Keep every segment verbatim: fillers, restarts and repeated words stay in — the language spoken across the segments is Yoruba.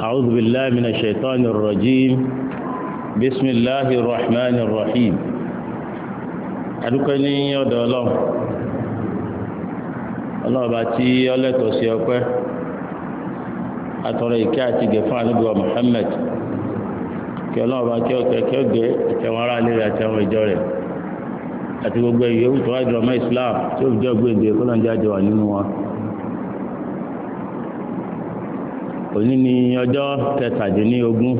أعوذ بالله من الشيطان الرجيم بسم الله الرحمن الرحيم adúpẹ́ ní ọ̀dọ̀ Ọlọ́run Ọlọ́run bá tí ọlẹ́tọ̀ sí ọpẹ́ àtọrọ ìkẹ́ àti ìgẹ̀ fún Ànábì wa Muhammad kí Ọlọ́run bá kí ọkẹ́ kí ọgẹ́ àtẹwọn ará ilé rẹ̀ àtẹwọn ìjọ rẹ̀ àti gbogbo ìyẹ́wù tó wájú ọmọ Islam tí ó fi jẹ́ gbèǹde kọ́lọ́njáde wà nínú wọn. òní ni ọjọ́ kẹtàdínlógún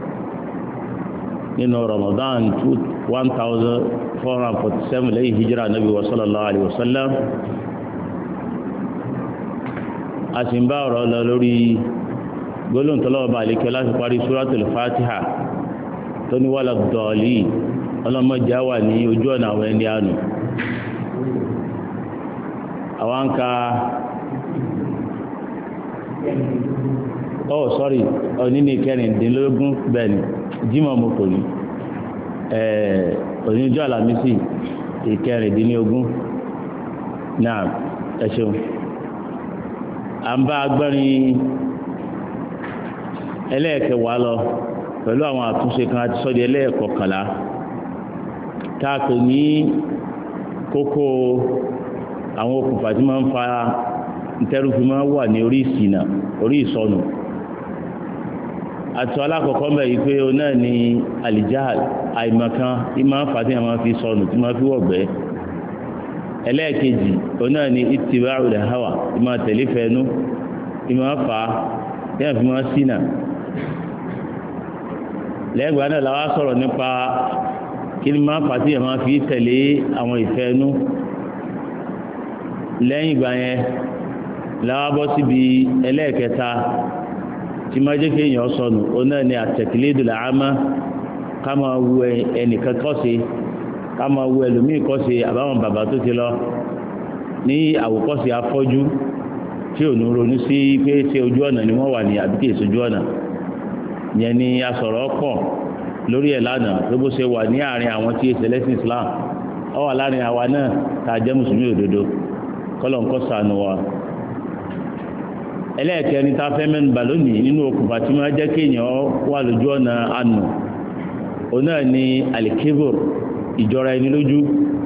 nínú Ramadan one thousand four hundred forty seven lẹ́yìn hijira nabi wa sallallahu alayhi wa sallam. a sì ń bá ọ̀rọ̀ lọ lórí gbólóhùn tọ́lọ́wọ́ bá àlékẹ́ láti parí suratul Fatiha tó ní wàlá dọ̀ọ̀lì ọlọ́mọdé wà ní ojú ọ̀nà àwọn ẹni àánú. àwọn ń ka oh sorry òní ní kẹrìndínlógún bẹ́ẹ̀ ni jímọ̀ mo kò ní òní ọjọ́ àlàmísì ìkẹrìndínlógún náà ẹ ṣeun. à ń bá agbẹ́rin ẹlẹ́ẹ̀kẹwàá lọ pẹ̀lú àwọn àtúnṣe kan àti sọ́dí ẹlẹ́ẹ̀kọkànlá tá a pè ní kókó àwọn okùnfà tí máa ń fa ntẹ́rù fi máa ń wà ní orí ìṣìnà orí ìsọnù. àti alákọ̀ọ́kọ́ mẹ́ yìí pé o náà ni alijahal àìmọ̀kan tí máa ń fa tí a máa fi sọnù tí máa fi wọ̀gbẹ́. ẹlẹ́ẹ̀kejì o náà ni ittiba'ul hawa tí máa tẹ̀lé fẹ́nu tí máa fa tí a fi máa ṣìnà. lẹ́gbàá náà la wá sọ̀rọ̀ nípa kí ni máa fa tí a máa fi tẹ̀lé àwọn ìfẹ́nu. lẹ́yìn ìgbà yẹn láwá bọ́ síbi ẹlẹ́ẹ̀kẹta tí máa jẹ́ kéèyàn sọnù ó náà ni at-taqlidul a'ma ká máa wu ẹnìkan kọ́ṣe ká máa wu ẹlòmíì kọ́ṣe àbáwọn bàbá tó ti lọ ní àwòkọ́ṣe afọ́jú tí ò ní ronú sí pé ṣé ojú ọ̀nà ni wọ́n wà ní àbí kìí ṣojú ọ̀nà yẹn ni a sọ̀rọ̀ pọ̀ lórí ẹ̀ lánàá tó bó ṣe wà ní àárín àwọn tí èsì ẹlẹ́sìn Islam ó wà láàrin àwa náà tá a jẹ́ mùsùlùmí òdodo kọ́lọ̀ ń kọ́ ṣàánú wa. ẹlẹ́ẹ̀kẹrin tá a fẹ́ mẹ́nu bà lónìí nínú okùnfà tí wọ́n jẹ́ kéèyàn wà lójú ọ̀nà àánú òun náà ni alikibur ìjọra ẹni lójú.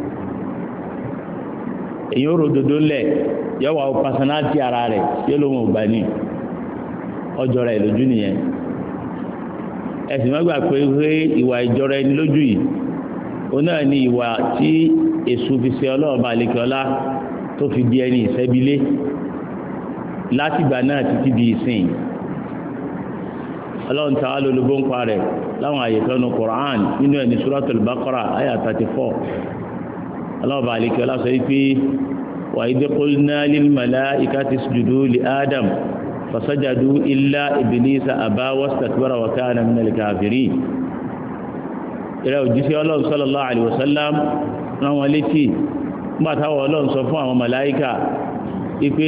èyí ó ròdodo ńlẹ̀ yóò wá pàṣánátì ara rẹ̀ yóò lóun ò gbà ní ọjọ́ra ẹ̀ lójú nìyẹn. ẹ̀sìn mọ́gbà pé pé ìwà ìjọra ẹni lójú yìí òun náà ni ìwà tí èṣù fi ṣe ọlọ́ọ̀bà àlekèọlá tó fi di ẹni ìṣẹ́bílé látìgbà náà títí di ìsìn. ọlọ́run tàwa lólobó ń pa rẹ̀ láwọn àyèkọ́ nu Qur'an nínú ẹni Suratul Baqara àyà thirty four. ọlọ́run bá àlekẹ́ ọlá sọ wípé wa idh qulna lil malaikati isjudu li Adam fasajadu illa iblisa aba wastakbara wa kana minal kafirin. ìrẹ́ òjíṣẹ́ ọlọ́run sallallahu alaihi wasallam rán wọn létí nígbà táwọn ọlọ́run sọ fún àwọn màláíkà wípé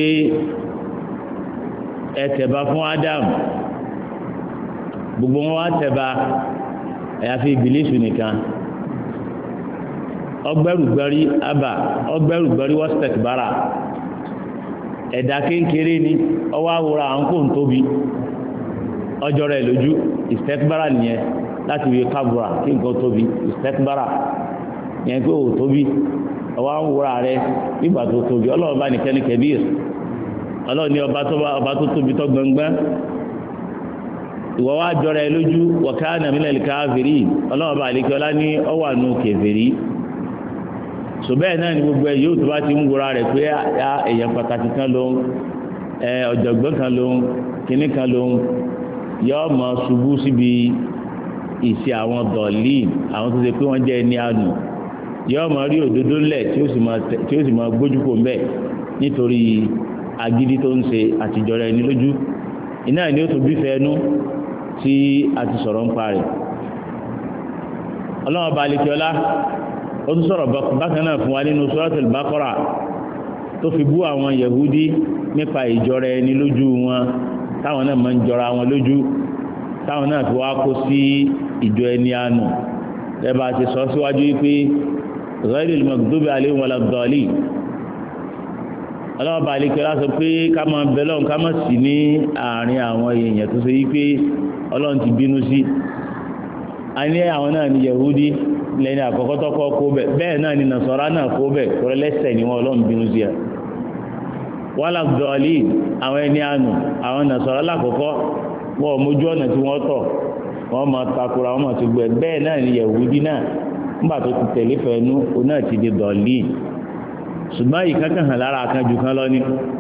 ẹ tẹ̀bà fún Adam gbogbo wọn wá tẹ̀bà àyàfi ìbílísù nìkan ọgbẹ́rùgbẹ́rí abà ọgbẹ́rùgbẹ́rí wastakbara ẹ̀dá kéńkéré ni ọwọ́ àwòrán àwọn kò ń tóbi ọjọ́ rẹ̀ lójú istakbara nìyẹn láti wí kábùrà kí nǹkan tóbi istakbara yẹn pé ò tóbi ọwọ́ àwòrán rẹ̀ nígbà tó tóbi ọlọ́run bá nìkẹ́ni kẹ́bíir ọlọ́run ní ọba tó ọba tó tóbi tó gbọngbọ́n ìwọ wá jọra ẹ lójú wa kana minal kafirin ọlọ́run bá àlekí ọlá ní ọwà nù kèfèrí. sọ bẹ́ẹ̀ náà ni gbogbo ẹ yóò tó bá ti ń wúra rẹ̀ pé èèyàn pàtàkì kan ló ń ọ̀jọ̀gbọ́n kan ló ń kínní kan ló ń yọ ọmọ ṣubú síbi ìṣe àwọn dọ̀ọ̀lì àwọn tó ṣe pé wọ́n jẹ́ ẹni àánú yọ ọmọ rí òdodo ńlẹ̀ tí ó sì máa gbójú kò mbẹ́ nítorí agídí tó ń ṣe àtijọ́ra ẹni lójú. iná ni ó tún bí fẹ́ẹ́nú tí a ti sọ̀rọ̀ ń parẹ́. ọlọ́run bá alikiola ó tún sọ̀rọ̀ bákan náà fún wa nínú Suratul Baqara tó fi bú àwọn Yahudi nípa ìjọra ẹni lójú wọn táwọn náà máa ń jọra wọn lójú táwọn náà fi wá kó sí ìjọ ẹni àánú. ẹ bá ti sọ síwájú wípé ghayril maghdubi alayhim walad-dallin ọlọ́ọ̀bà àlekẹ́ lásọ pé ká máa bẹ lọ́hùn ká má sí ní àárín àwọn èèyàn tó ṣe yí pé ọlọ́run ti bínú sí. a ní àwọn náà ní Yahudi lẹ́ni àkọ́kọ́ tọ́kọ́ kó bẹ̀ bẹ́ẹ̀ náà ní Nasara náà kó bẹ̀ kọ́rẹ́ lẹ́sẹ̀ ni wọ́n ọlọ́run bínú sí ẹ̀. wàhálà dọ̀ọ̀lì àwọn ẹni àánú àwọn Nasara lákọ̀ọ́kọ́ wọ́n mójú ọ̀nà tí wọ́n tọ̀ wọ́n máa takura wọ́n máa ti gbẹ bẹ́ẹ̀ náà ní Yahudi náà nígbà tó ti tẹ̀lé fẹ́ẹ́nu òun náà ti di dọ̀ọ̀lì ṣùgbọ́n ìkankan hàn lára àkànjù kan lọ ní.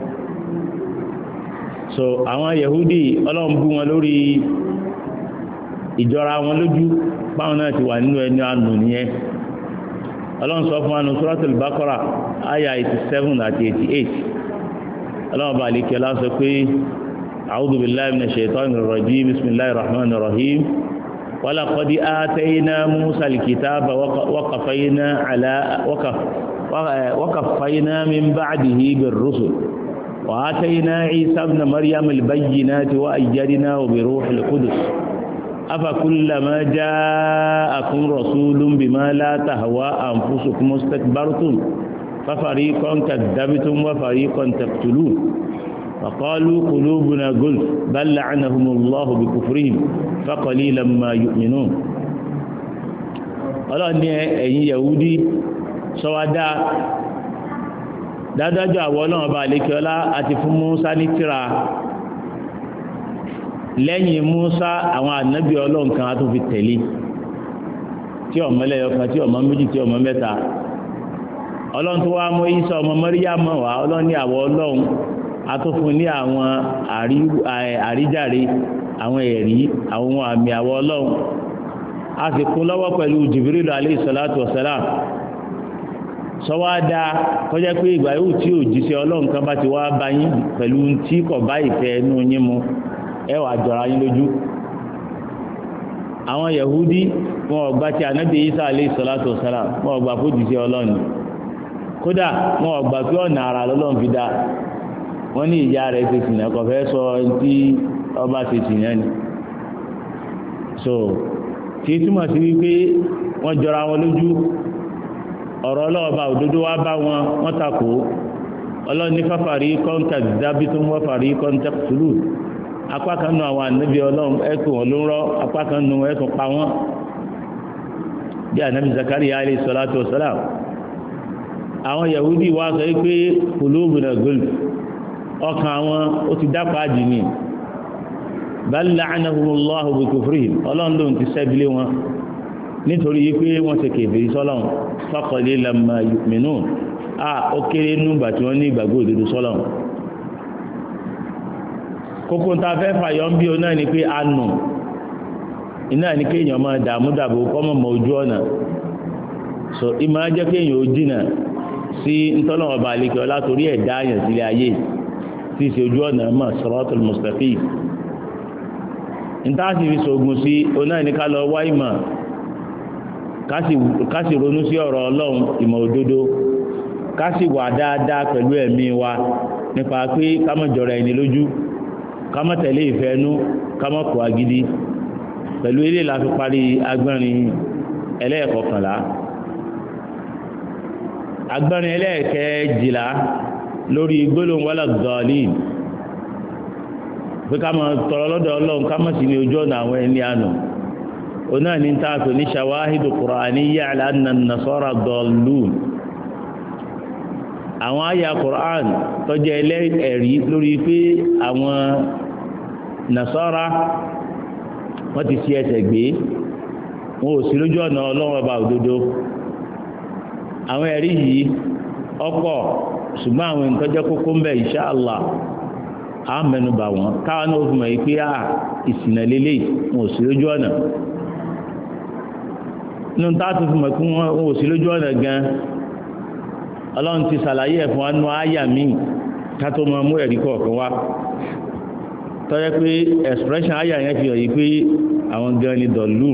so àwọn Yahudi ọlọ́run bú wọn lórí ìjọra wọn lójú báwọn náà ti wà nínú ẹni àánú nìyẹn. ọlọ́run sọ fún wa nínú Suratul Baqara àyà eighty-seven àti eighty-eight ọlọ́run bá àlekẹ́ ọlá sọ pé a'udhu billahi minash shaitanir rajim bismillahir rahmanir rahim walaqad atayna Musa al-kitaba wa qafayna ala وكفينا من بعده بالرسل وآتينا عيسى ابن مريم البينات وأيدناه بروح القدس أفكلما جاءكم رسول بما لا تهوى أنفسكم استكبرتم ففريقا كذبتم وفريقا تقتلون فقالوا قلوبنا غلف بل لعنهم الله بكفرهم فقليلا ما يؤمنون. الله أن يهودي sọwádà dádájọ́ àwọn ọlọ́run ọba àlékiọlá àti fún Musa ní tírà lẹ́yìn Musa àwọn ànábì ọlọ́run kan á tún fi tẹ̀lé tí ọmọ lẹ́yọ kan tí ọmọ méjì tí ọmọ mẹ́ta ọlọ́run tó wá mú Ìsá ọmọ Màríyámù wá ọlọ́run ní àwọn ọlọ́run á tún fún ní àwọn àríjàre àwọn ẹ̀rí àwọn àmì àwọn ọlọ́run a sì kún lọ́wọ́ pẹ̀lú Jibril alayhi salatu wa salam sọwádà kọjá pé ìgbà yóò tí ò jíṣẹ́ ọlọ́run kan bá ti wá bá yín pẹ̀lú tí kò bá ìfẹ́ ẹnu yín mu ẹ wàá jọra yín lójú. àwọn Yahudi wọn ọgbà tí Ànábì Ìsá alayhi salatu wassalam wọn ọgbà kó jíṣẹ́ ọlọ́run kódà wọn ọgbà pé ọ̀nà ara lọ́lọ́run fi dá wọn ní ìyá rẹ̀ ṣe sìnà kò fẹ́ sọ tí ọba ṣe sìnà ni. so tí túmọ̀ sí wípé wọ́n jọra wọn lójú ọ̀rọ̀ ọlọ́ọ̀bá òdodo wá bá wọn wọ́n takò ọlọ́ọ̀ni fáfàrí kọ́ńtà dábí tó ń wọ́n fàrí kọ́ńtà tùlù apá kan nù àwọn ànábì ọlọ́run ẹ̀kùn wọn ló ń rọ́ apá kan nù ẹ̀kùn pa wọ́n bí ànábì Zakariya alayhi salatu wassalam àwọn Yahudi wá sọ pé qulubuna gulf ọkàn àwọn ó ti dápa jìnnì bal la'anahumullahu bi kufrihim ọlọ́run ló ń ti sẹ́bílé wọn nítorí pé wọ́n ṣe kèfèrí sọ́lọ́run faqalilan ma yu'minun a ó kéré núgbà tí wọ́n ní ìgbàgbọ́ òdodo sọ́lọ́run. kókó ta fẹ́ fàyọ́ ń bí o náà ni pé a nù iná ní kéèyàn máa dààmú dàbò kọ́mọ̀ mọ ojú ọ̀nà so ìmọ̀ á jẹ́ kéèyàn ó jìnà sí ntọ́lọ́wọ́ bá àlekè ọlá torí ẹ̀dá àyàn sílé ayé tí ìṣe ojú ọ̀nà mọ̀ siratul mustaqim. níta sì fi sògùn sí oná ní ká lọ wá ìmọ̀ ká sì ronú sí ọ̀rọ̀ ọlọ́run ìmọ̀ òdodo ká sì wà dáadáa pẹ̀lú ẹ̀mí wa nípa pé ká má jọra ẹni lójú ká má tẹ̀lé ìfẹ́ ẹnu ká má kó agídí pẹ̀lú ilé la fi parí agbẹ́rin ẹlẹ́ẹ̀kọkànlá agbẹ́rin ẹlẹ́ẹ̀kẹjìlá lórí gbólóhùn wala dhalin pé ká má tọrọ lọ́dọ̀ ọlọ́run ká má sì ní ojú ọ̀nà àwọn ẹni àná oná ní tààtò ní ṣàwáhìdù qur'aniyya ala anna an-nasara dallun àwọn àyà Qur'an tó jẹ́ ẹlẹ́ẹ̀rí lórí pé àwọn nasara wọ́n ti fi ẹsẹ̀ gbé wọn ò sí lójú ọ̀nà ọlọ́run ọba òdodo àwọn ẹ̀rí yìí ọ̀pọ̀ ṣùgbọ́n àwọn nǹkan jẹ́ kókó ń bẹ insha Allah á mẹ́nubà wọn káwọn náà fi mọ̀ yìí pé à ìsìnà lélẹ̀ wọn ò sí lójú ọ̀nà nínú táàtù fi mọ̀ pé wọn ò sí lójú ọ̀nà gan ọlọ́run ti ṣàlàyé ẹ̀ fún wa nínú àyà míì ká tó máa mú ẹ̀rí kọ̀ọ̀kan wá tọ́jẹ́ pé expression àyà yẹn fi hàn yí pé àwọn gan ni dọ̀lú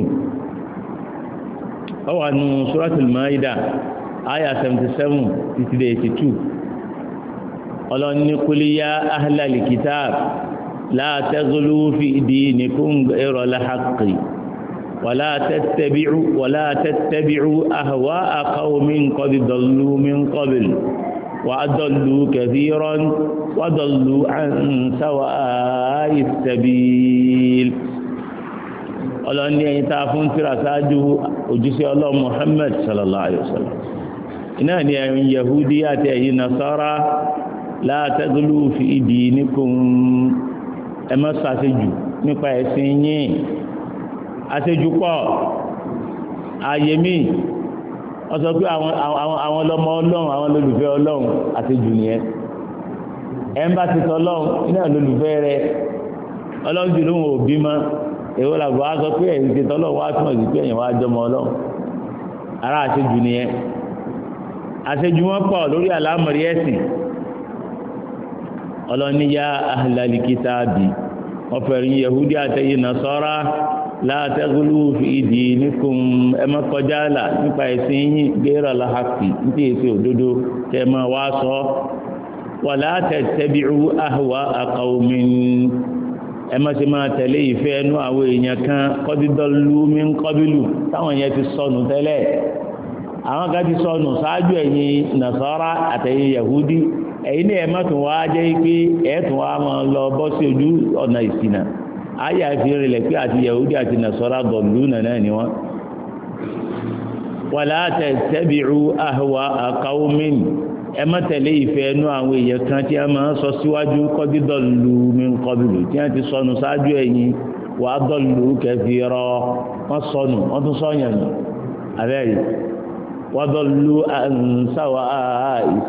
ọ wà nù Suratul Maida àyà seventy seven títí dé eighty two ọlọ́run ní qul ya ahlal kitab la taghlu fi dinikum ghayra al-haqqi wala tattabi'u wala tattabi'u ahwa'a qawmin qad dallu min qabl وأضلوا كثيرا وضلوا عن سواء السبيل ọlọ́run ní ẹ̀yin tá a fún tírà ṣáájú òjíṣẹ́ ọlọ́run Muhammad sallallahu alayhi wa sallam iná ní ẹ̀yin Yahudi àti ẹ̀yin Nasara la taghlu fi dinikum ẹ má ṣàṣejù nípa ẹ̀sìn yín àṣejù pọ̀ ààyè mi wọ́n sọ pé àwọn àwọn ọlọ́mọ ọlọ́run àwọn olólùfẹ́ ọlọ́run àṣejù nìyẹn ẹ̀ ń bá ti sọ ọlọ́run iná olólùfẹ́ rẹ ọlọ́run jù lóhùn òbí mọ́ èwo làbọ̀ á sọ pé ẹ̀yìn ti tọ́lọ̀ wá túnmọ̀ sí pé ẹ̀yìn wá jọmọ ọlọ́run ara àṣejù nìyẹn àṣejù wọn pọ̀ lórí àlámọ̀rí ẹ̀sìn ọlọ́níyà ahlal kitabi ọ̀fẹ̀rin yahudi àtẹ̀yìn nasara la taghlu fi dinikum ẹ má kọjá là nípa ẹ̀sìn yín ghayra al-haqqi ní èsì òdodo tẹ́ máa wá sọ wala tattabi'u ahwa'a qawmin ẹ má ṣe máa tẹ̀lé ìfẹ́ ẹnu àwọn èèyàn kan kọ́dídọ́lú mi ń kọ́bílù táwọn yẹn ti sọnù tẹ́lẹ̀ àwọn kan ti sọnù ṣáájú ẹ̀yin Nasara àtẹ̀yin Yahudi ẹ̀yin ní ẹ má tún wá jẹ́ pé ẹ̀ tún wá máa lọ bọ́ sí ojú ọ̀nà ìṣìnà ayé àfi rìnlẹ̀ pé àti Yahudi àti Nasara dọ̀lú nàná ni wọ́n. wala tattabi'u ahwa'a qawmin ẹ má tẹ̀lé ìfẹ́ ẹnu àwọn èèyàn kan tí a máa ń sọ síwájú kọ́dídọ̀lù min qablu tí wọ́n ti sọnù ṣáájú ẹ̀yin wàá dọ̀lù kathira wọ́n sọnù wọ́n tún sọ̀yàn nù abẹ́rẹ́ wọ́n dọ̀lù an sawa'is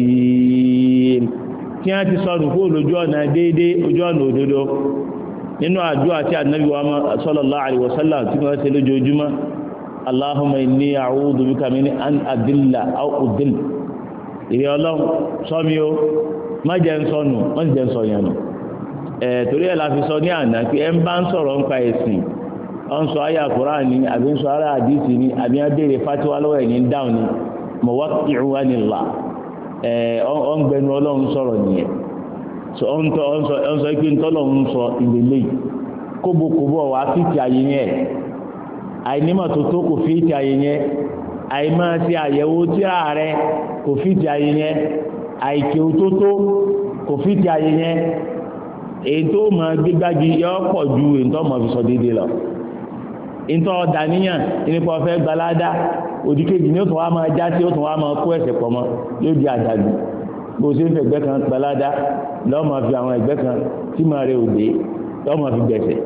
sabil tí wọ́n ti sọnù kó lójú ọ̀nà déédéé ojú ọ̀nà òdodo nínú àdúrà tí Ànábì wa sallallahu alaihi wasallam tí wọ́n ṣe lójoojúmọ́ Allahumma inni a'udhu bika min an adilla aw udil ìrẹ́ ọlọ́run sọ́mi ó má jẹ́ ń sọnù má jẹ́ ń sọyàn nù ẹ̀ torí ẹ̀ la fi sọ ní àná pé ẹ ń bá ń sọ̀rọ̀ ń pa ẹ̀sìn ọ ń sọ ayé àkùrán ni àbí ń sọ ara àdìsí ni àbí ń béèrè fatiwa lọ́wọ́ ẹ̀yìn dáhùn ni mọ̀ wá ìrù wa nílà ẹ̀ ọ ń gbẹnu ọlọ́run sọ̀rọ̀ nìyẹn ọ ń sọ pé ntọ́lọ́run sọ ìlélẹ́yìí kóbokòbó wàá fìtì ayé yẹn àìnímọ̀ tó tó kò fìtì ayé yẹn àìmọ́ sí àyẹ̀wò tíra rẹ kò fìtì ayé yẹn àìkè òtótó kò fìtì ayé yẹn èyí tó mọ̀ gbígbági yọ pọ̀ ju èyí tó mọ̀ fi sọ déédéé lọ ìtọ́ dàníyàn nípa ọ̀fẹ́ gbalada òdìkejì ní ó tún wá máa já sí ó tún wá máa kó ẹ̀sẹ̀ pọ̀ mọ́ yóò di àdàlù bó ṣe ń fẹ́ ẹgbẹ́ kan gbalada lọ́ọ́ máa fi àwọn ẹgbẹ́ kan tí máa rẹ òde lọ́ọ́ máa fi gbẹ̀sẹ̀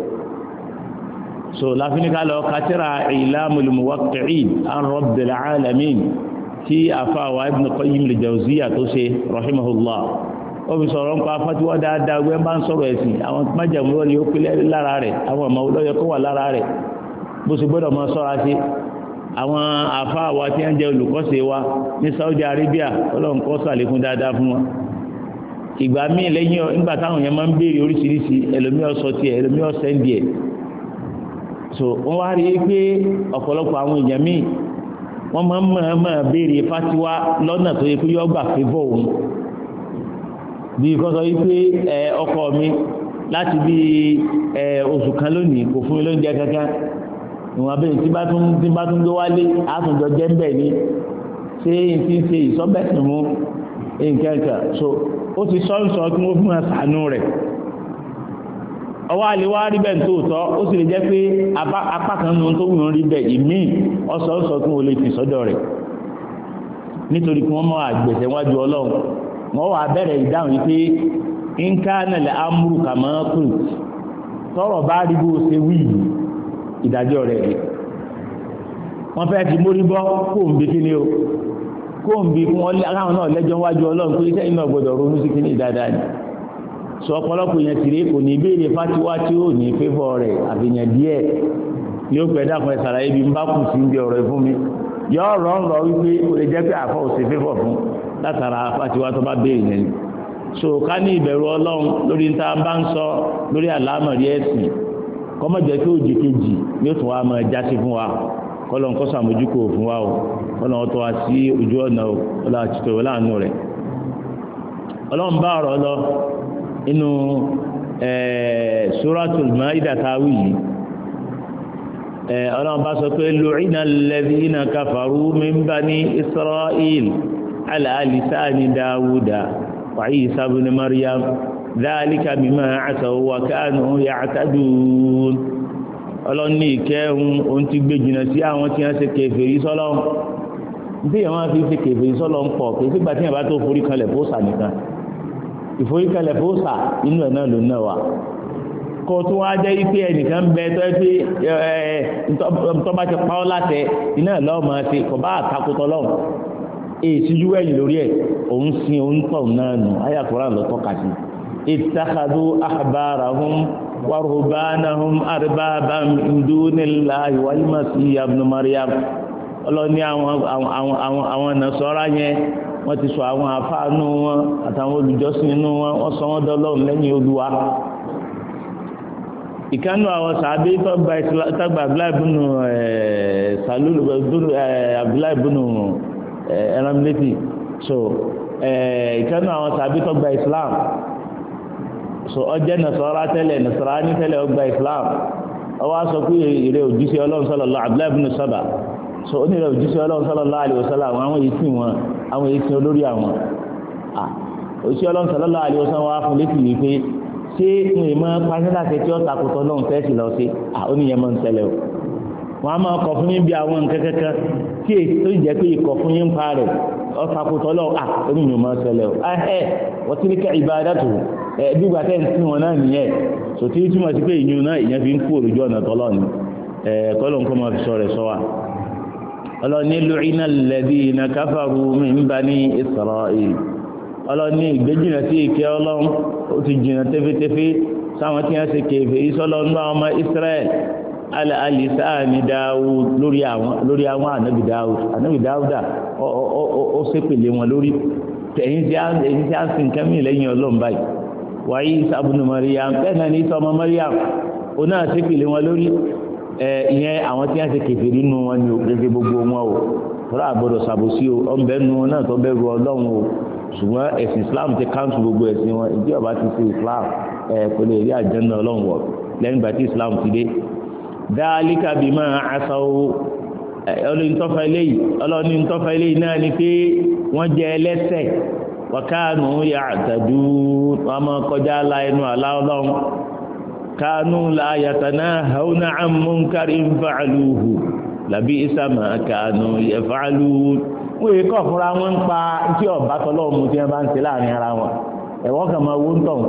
so láfiníkà lọ kátírà Ilamul Muwaqqi'in an Rabbil Alamin tí àfáàwà Ibn Qayyim al-Jawziyya tó ṣe rahimahullah ó fi sọ̀rọ̀ nípa fatiwa dáadáa gbé bá ń sọ̀rọ̀ ẹ̀sìn àwọn májàmú lọ́ni ó pélé lára rẹ̀ àwọn ọmọ olóyè kó wà lára rẹ̀ bó ṣe gbọ́dọ̀ máa sọ́ra sí àwọn àfáàwà tí wọ́n jẹ́ olùkọ́ṣe wa ní Saudi Arabia ọlọ́run kó ṣàlékún dáadáa fún wọn ìgbà míì lẹ́yìn nígbà táwọn yẹn máa ń béèrè oríṣiríṣi ẹlòmíọ̀ sọ tiẹ̀ ẹlòmíọ̀ sẹ́ndì ẹ̀ so wọ́n wá rí i pé ọ̀pọ̀lọpọ̀ àwọn èèyàn míì wọ́n máa ń máa máa béèrè fatiwa lọ́nà tó yẹ kó yọ gbà fífọ́ òun bí kò sọ wípé ẹ ọkọ mi láti bí ẹ oṣù kan lónìí kò fún mi lóúnjẹ kankan ìwọ̀n abẹ́rẹ́ tí bá tún tí bá tún gbé wálé àtúndọ̀ jẹ́ ń bẹ̀ ni ṣé n ti ṣe ìsọ́bẹ̀sìn mú nǹkan kan so ó ti sọ ń sọ kí wọ́n fún wọn sànú rẹ̀ ọwọ́ àlè wá rí bẹ́ẹ̀ tó tọ́ ó sì lè jẹ́ pé apá kan nínú tó wùn rí bẹ́ẹ̀ ìmí ọ̀sọ̀ ọ̀sọ̀ kí wọ́n lè fi sọ́dọ̀ rẹ̀ nítorí kí wọ́n mọ àgbẹ̀sẹ̀ wájú ọlọ́run wọ́n wà bẹ̀rẹ̀ ìdáhùn yìí pé nkánẹ̀lẹ̀ amúrù kàmọ́ kùn tọrọ bá rí bó ṣe wí ìdájọ́ rẹ̀ rí wọ́n fẹ́ ti mórí bọ́ kóńbi kí ni o kóńbi kí wọ́n láwọn náà lẹ́jọ́ wájú ọlọ́run pé iṣẹ́ iná gbọ́dọ̀ ronú sí kí ni ìdáadáa ni sọ ọ̀pọ̀lọpọ̀ yẹn tìrẹ kò ní ìbéèrè fatiwa tí ó ní fẹ́fọ́ rẹ̀ àfihàn díẹ̀ ní ó pẹ́ dàpọ̀ ẹ̀sàlàyé bí n bá kù sí ibi ọ̀rọ̀ fún mi yọ ọ̀rọ̀ ń lọ wípé ó lè jẹ́ pé àfọ̀ òsè fẹ́fọ́ fún látara fatiwa tó bá béèrè yẹn so ká ní ìbẹ̀rù ọlọ́run lórí níta bá ń sọ lórí àlámọ̀rí ẹ̀sìn kọ́mọ̀jẹ́ kí òjì kejì ní ó tún wá máa jásí fún wa kọ́lọ́n kọ́ sàmójúkò fún wa o kọ́lọ́n tó wá sí ojú ọ̀nà o kọ́lọ́n àti tòwé láàánú rẹ̀ ọlọ́run bá ọ̀rọ̀ lọ inú Suratul Ma'idah táwí yìí ọlọ́run bá sọ pé lu'ina alladhina kafaru min bani Isra'il ala lisani Dawuda wa Isa ibn Maryam dhalika bima asaw wa kanu ya'tadun ọlọ́ni ìkẹ́hùn ohun ti gbé jìnnà sí àwọn tí wọ́n ṣe kèfèrí sọ́lọ́run bí wọ́n fi ṣe kèfèrí sọ́lọ́run pọ̀ kì í sígbà tí wọ́n bá tó forí kalẹ̀ fóòsà nìkan ìforí kalẹ̀ fóòsà inú ẹ̀ náà ló náà wà kò tún wá jẹ́ ipé ẹnìkan bẹ tó ẹ́ pé tó bá ti pa ọ́ láṣẹ iná lọ́ọ́ máa ṣe kò bá àtakùtọ̀ lọ́hùn èyí síjú ẹ̀yìn lórí ẹ̀ òun sin òun tọ̀ náà nù ayàkùrá lọ tọ́ka sí ittakhadhu ahbarahum wa ruhbanahum arbaban min dunillahi wal masih ibn Maryam ọlọ́ni àwọn àwọn Nasara yẹn wọ́n ti sọ àwọn àfáànú wọn àtàwọn olùjọ́sìn inú wọn wọ́n sọ wọ́n dọ́lọ́run lẹ́yìn Olúwa ìkánú àwọn sàábé tọ́gbà ìtàgbà Abdullahi ibn Salul Abdullahi ibn ẹ̀rọmìlétì so ìkánú àwọn sàábé tọ́gbà Islam so ọjẹ́ Nasara tẹ́lẹ̀ Nasara ní tẹ́lẹ̀ ọgbà Islam ọwọ́ sọ pé ìrẹ́ òjíṣẹ́ Ọlọ́run sallallahu Abdullahi ibn Saba so ó ní ìrẹ́ òjíṣẹ́ Ọlọ́run sallallahu alaihi wasallam àwọn èsì wọn àwọn èsì olórí àwọn òjíṣẹ́ Ọlọ́run sallallahu alaihi wasallam wá fún létí yìí pé ṣé ń ìmọ̀ pàṣẹ́láṣẹ tí ó takùtọ̀ náà tẹ́sì lọ sí oníyẹn máa ń tẹ́lẹ̀ o wọ́n á máa kọ̀ fún yín bí àwọn nǹkan kankan tí èyí tó jẹ́ pé ìkọ̀ fún yín ń pa rẹ̀ ó takùtọ̀ náà à oníyẹn máa ń tẹ́lẹ̀ o ẹ̀ wọ́n ti ní kẹ́ ìbádàtù ẹ̀ bí gbàtẹ́ ń sìn wọn náà nìyẹn sòtí túmọ̀ sí pé ìyún náà ìyẹn fi ń kú òrùjọ ọ̀nà tọ́lọ́ ni ẹ̀ kọ́lọ̀ nǹkan máa fi sọ rẹ̀ sọ wa ọlọ́ni lu'ina alladhina kafaru min bani Isra'il ọlọ́ni ìgbéjìnà sí ìkẹ́ ọlọ́run ó ti jìnà tẹ́fẹ́tẹ́fẹ́ sáwọn tí wọ́n ṣe kèfè ìsọ́lọ́nù àwọn ọmọ Israel alìsáàni Dáúd lórí àwọn lórí àwọn ànábì Dáúd ànábì Dáúdà ó ṣépèlé wọn lórí ẹ̀yìn tí a ń sin kẹ́mì lẹ́yìn ọlọ́run báyìí wa Isa ibn Maryam bẹ́ẹ̀ náà ní Isa ọmọ Maryam ó náà ṣépèlé wọn lórí ìyẹn àwọn tí wọ́n ṣe kèfè nínú wọn ni gẹ́gẹ́ gbogbo wọn o tọ́lá àgbọ̀dọ̀ ṣàbòsí o ọ̀nbẹ́ nu wọn náà tó bẹ̀rù ọlọ́run o ṣùgbọ́n ẹ̀sìn Islam ti káńtù gbogbo ẹ̀sìn wọn ìdí ọba ti ṣe Islam ẹ̀ kò lè rí àjẹ́nà ọlọ́run wọ̀ lẹ́yìn ìgbà tí Islam ti dé. dhalika bima asaw ọlọ́nitọ́fà eléyìí ọlọ́nitọ́fà eléyìí náà ni pé wọ́n jẹ́ ẹlẹ́ṣẹ̀ wa kanu ya'tadun wọn máa kọjá la ẹnu àlá ọlọ́run kanu la yatanahawna 'an munkarin fa'aluhu labisa ma kanu yaf'alun wọ́n yìí kọ́ fúnra wọn ń pa tí ọba tọ́lọ́mù tí wọ́n bá ń ṣe láàrin ara wọn ẹ̀wọ́n kan máa wó ń tọ̀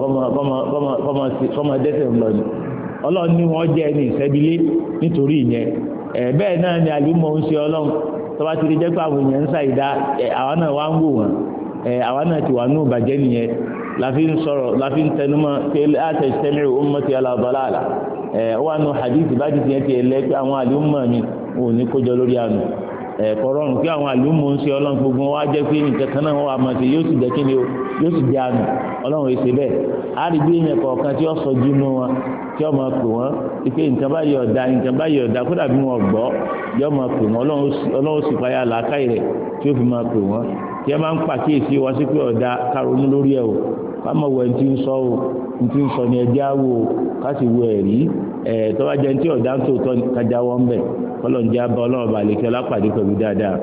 kọ́mọ dẹ́sẹ̀ ń lọ ni ọlọ́run ní wọ́n jẹ́ ẹni ìṣẹ́bílé nítorí ìyẹn ẹ̀ bẹ́ẹ̀ náà ni àlùmọ̀ ń ṣe ọlọ́run tó bá ti rí jẹ́ pé àwọn èèyàn ń ṣàìdá àwa náà wá ń wò wọ́n àwa náà ti wà ní ìbàjẹ́ nìyẹn láfi ń sọ̀rọ̀ láfi ń tẹnumọ́ pé láti ṣẹ́mi ummati ala dalala ẹ̀ wà nù hadith bá ti tiẹ̀ tiẹ̀ lẹ́ pé àwọn àlùmọ̀ mi ò ní kójọ lórí àná ẹ̀kọ́ rọrùn kí àwọn àlùmọ̀ ń ṣe ọlọ́run gbogbo wa jẹ́ pé nǹkan kan náà wà máa ṣe yóò sì jẹ́ kí ni o yóò sì jẹ́ àná ọlọ́run èsè bẹ́ẹ̀ á rí bí èèyàn kọ̀ọ̀kan tí ó sọ jú inú wọn tí ó máa pè wọ́n pé nǹkan báyìí ọ̀dà nǹkan báyìí ọ̀dà kódà bí wọn gbọ́ yóò máa pè wọ́n ọlọ́run sì fàyà làákàyè rẹ̀ tí ó fi máa pè wọ́n tí ẹ máa ń pàkíyèsí wọn sí pé ọ̀dà karùn-ún lórí ẹ̀ o kámọ̀ wọ ẹni tí ń sọ o ẹni tí ń sọ ni ẹjẹ́ àwò ká sì wo ẹ̀rí ẹ̀ tó bá jẹ́ ní tí ọ̀dà ń tòótọ́ kájà wọ́n bẹ̀ kọ́lọ̀ ń jẹ́ abọ́ ọlọ́run balẹ̀ kí ọlápàdé pẹ̀lú dáadáa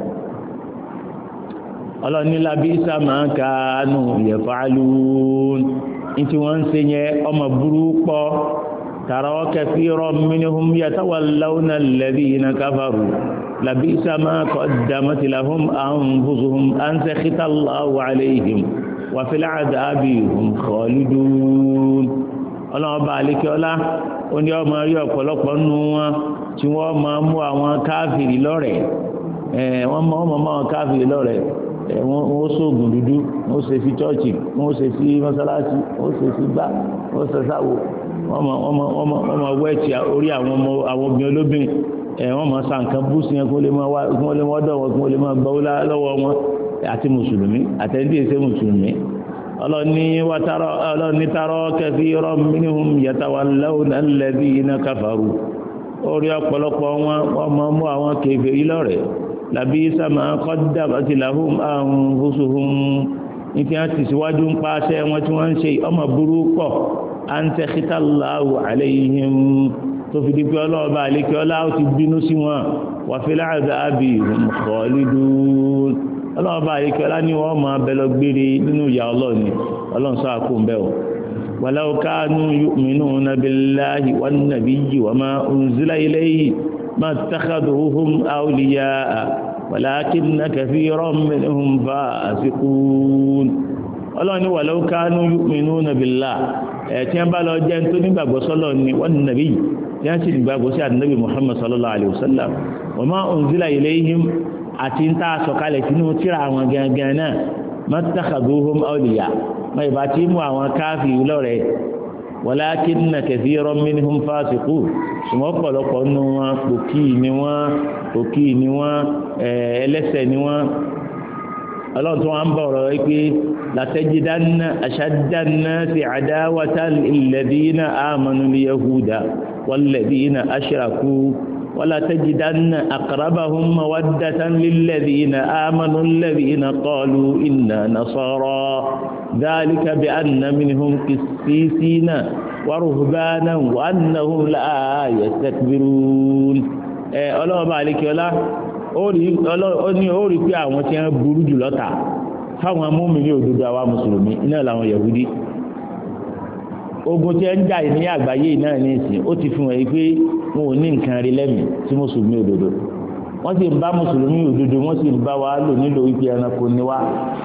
ọlọ́ni labisa máa kánú yaf'alun ní tí wọ́n ń ṣe yẹn ọmọ burú pọ̀ tara kathiran minhum yatawallawna alladhina kafaru labisa ma qaddamat lahum anfusuhum an sakhita Allahu alayhim wa fil 'adhabi hum khalidun ọlọ́ọ̀bá àlékẹ́ọ́lá ó ní ọmọ rí ọ̀pọ̀lọpọ̀ nù wọn tí wọ́n máa mú àwọn káfìrí lọ́rẹ̀ẹ́ wọ́n máa mú àwọn káfìrí lọ́rẹ̀ẹ́ wọ́n sóògùn dúdú wọ́n ṣe sí chọ́ọ̀chì wọ́n ṣe sí mọ́sálásí wọ́n ṣe sí gbá wọ́n ṣe sáwò wọ́n máa wẹ́ẹ̀tì orí àwọn obìnrin olóbìnrin wọ́n máa sa nǹkan búùsì yẹn kí wọ́n lè máa wọ́dọ̀ wọn kí wọ́n lè máa gbọ́ lọ́wọ́ wọn àti mùsùlùmí àtẹ̀ndí èsè mùsùlùmí ọlọ́ni wàtàrọ́ ọlọ́ni tàrọ́ kathiran minhum yatawallawna alladhina kafaru orí ọ̀pọ̀lọpọ̀ wọn wọ́n máa mú àwọn kèfèrí lọ́rẹ̀ẹ́ labisa ma qaddamat lahum anfusuhum ní tí wọ́n ti síwájú ń pàṣẹ wọn tí wọ́n ń ṣe ọmọ burú pọ̀ an sakhita Allahu alayhim tó fi di pé ọlọ́ọ̀bá àlékè ọlá ó ti bínú sí wọn wa fil 'adhabi hum khalidun ọlọ́run bá àríkẹ́ ọlá ní wọ́n máa bẹ lọ gbére nínú ìyà ọlọ́run ọlọ́run sọ àkó ń bẹ́ ọ walau kanu yu'minuna billahi wan nabiyyi wa ma unzila ilayhi mattakhaduhum awliya'a walakinna kathiran minhum fasiqun ọlọ́run ní walau kanu yu'minuna billahi ẹ̀ tí wọ́n bá lọ jẹ́ tó nígbàgbọ́ sọ́lọ́ ni wan nabiyyi tí wọ́n sì nígbàgbọ́ sí ànábì Muhammad sallallahu alayhi wa sallam wa ma unzila ilayhim àti ń tàà sọ̀kalẹ̀ sínú tíra àwọn gangan náà mattakhaduhum awliya ma ìbá tí mú àwọn káfí lọ́rẹ̀ walakinna kathiran minhum fasiqun ṣùgbọ́n pọ̀lọpọ̀ nínú wọn pòkì ni wọ́n pòkì ni wọ́n ẹlẹ́ṣẹ̀ ni wọ́n ọlọ́run tó wọ́n ń bọ̀ ọ̀rọ̀ pé latajidanna ashadda an-nasi adawatan lilladhina amanu al-yahuda walladhina ashraku ولتجدن أقربهم مودة للذين آمنوا الذين قالوا إنا نصارى ذلك بأن منهم قسيسين ورهبانا وأنهم لا يستكبرون ọlọ́wọ́ bá alékè ọlá ó ní ó rí pé àwọn tí wọ́n burú jù lọ́tà fáwọn mùmínì òdodo àwa mùsùlùmí iná làwọn Yahudi ogun tí ẹ ń jà ní àgbáyé náà ní ìsìn ó ti fi hàn yí pé wọn ò ní nǹkan rí lẹ́mìí sí mùsùlùmí òdodo wọ́n sì ń bá mùsùlùmí òdodo wọ́n sì ń bá wa lò nílò wípé ẹranko ni wá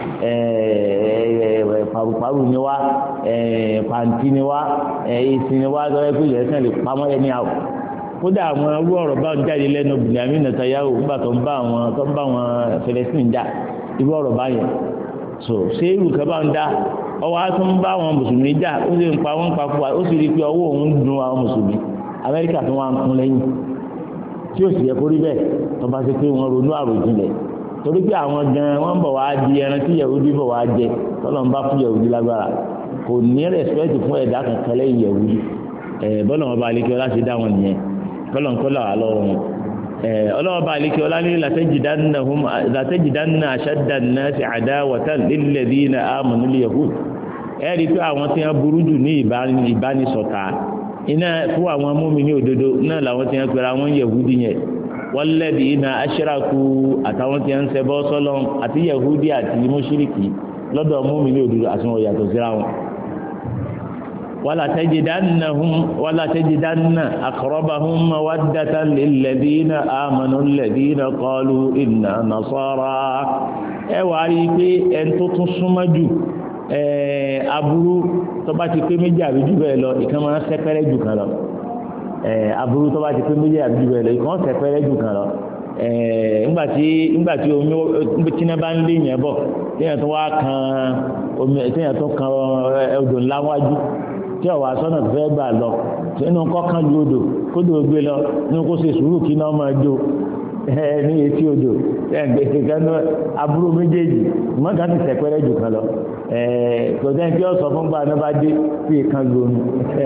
paruparu ni wá pàǹtí ni wá èsì ni wá lọ́wọ́ pé ìyẹn sàn lè pamọ́ ẹni àwọ̀ kódà àwọn irú ọ̀rọ̀ bá ń jáde lẹ́nu Benjamin Netanyahu nígbà tó ń bá àwọn tó ń bá àwọn Palestine jà irú ọ̀rọ̀ báyẹn so ṣé irú kan bá ń dá ọwọ́ á tún bá àwọn mùsùlùmí jà ó sì ń pa wọ́n pa fún wa ó sì rí i pé ọwọ́ òun dùn àwọn mùsùlùmí Amẹ́ríkà tó wà ń kún lẹ́yìn tí ó sì yẹ kó rí bẹ́ẹ̀ tó bá ṣe pé wọ́n ronú àròjinlẹ̀ torí pé àwọn gan wọ́n bọ̀ wá di ẹran tí Yahudi bọ̀ wá jẹ tọ́lọ́ ń bá fún Yahudi lágbára kò ní rẹ̀spẹ́tì fún ẹ̀dá kankan lẹ́yìn Yahudi ẹ̀ bọ́lọ̀ wọn bá lè kí ọlá ti dá wọn nìyẹn kọ́lọ̀ ń kọ́lọ̀ àlọ́ wọn ọlọ́wọ́ bá àlekè ọlá ní làtẹ́jìdánná ashadda an-nasi adawatan lilladhina amanu al-yahud ẹ rí i pé àwọn tí wọ́n burú jù ní ìbánisọ̀tà iná fún àwọn mùmínì òdodo náà làwọn tí wọ́n pera àwọn Yahudi yẹn walladhina ashraku àtàwọn tí wọ́n ń ṣẹbọ sọ́lọ́ àti Yahudi àti mùṣírìkì lọ́dọ̀ mùmínì òdodo àti wọn yàtọ̀ síra wọn. ولا تجدنهم ولا تجدن أقربهم مودة للذين آمنوا الذين قالوا إنا نصارى ẹ wá rí i pé ẹni tó tún súnmọ́ jù aburú tó bá ti pé méjì àbí jù bẹ́ẹ̀ lọ ìkan máa ń sẹ́pẹ́rẹ́ jù kan lọ aburú tó bá ti pé méjì àbí jù bẹ́ẹ̀ lọ ìkan sẹ́pẹ́rẹ́ jù kan lọ ńgbàtí ńgbàtí omi tí náà bá ń lé yẹn bọ̀ téèyàn tó wá kan omi téèyàn tó kan odò ńlá wájú tí ọ̀wà sọ́nà tó fẹ́ gbà lọ nínú kọ́kàn ju odò kódò gbé lọ nínú kó ṣe sùúrù kí náà máa jó ní etí odò ẹgbẹ́ ìkànnì aburú méjèèjì mọ́tà ti sẹ̀pẹ́rẹ́ jù kan lọ kò sẹ́ni tí ó sọ fún gbà náà bá dé sí ìkan lónìí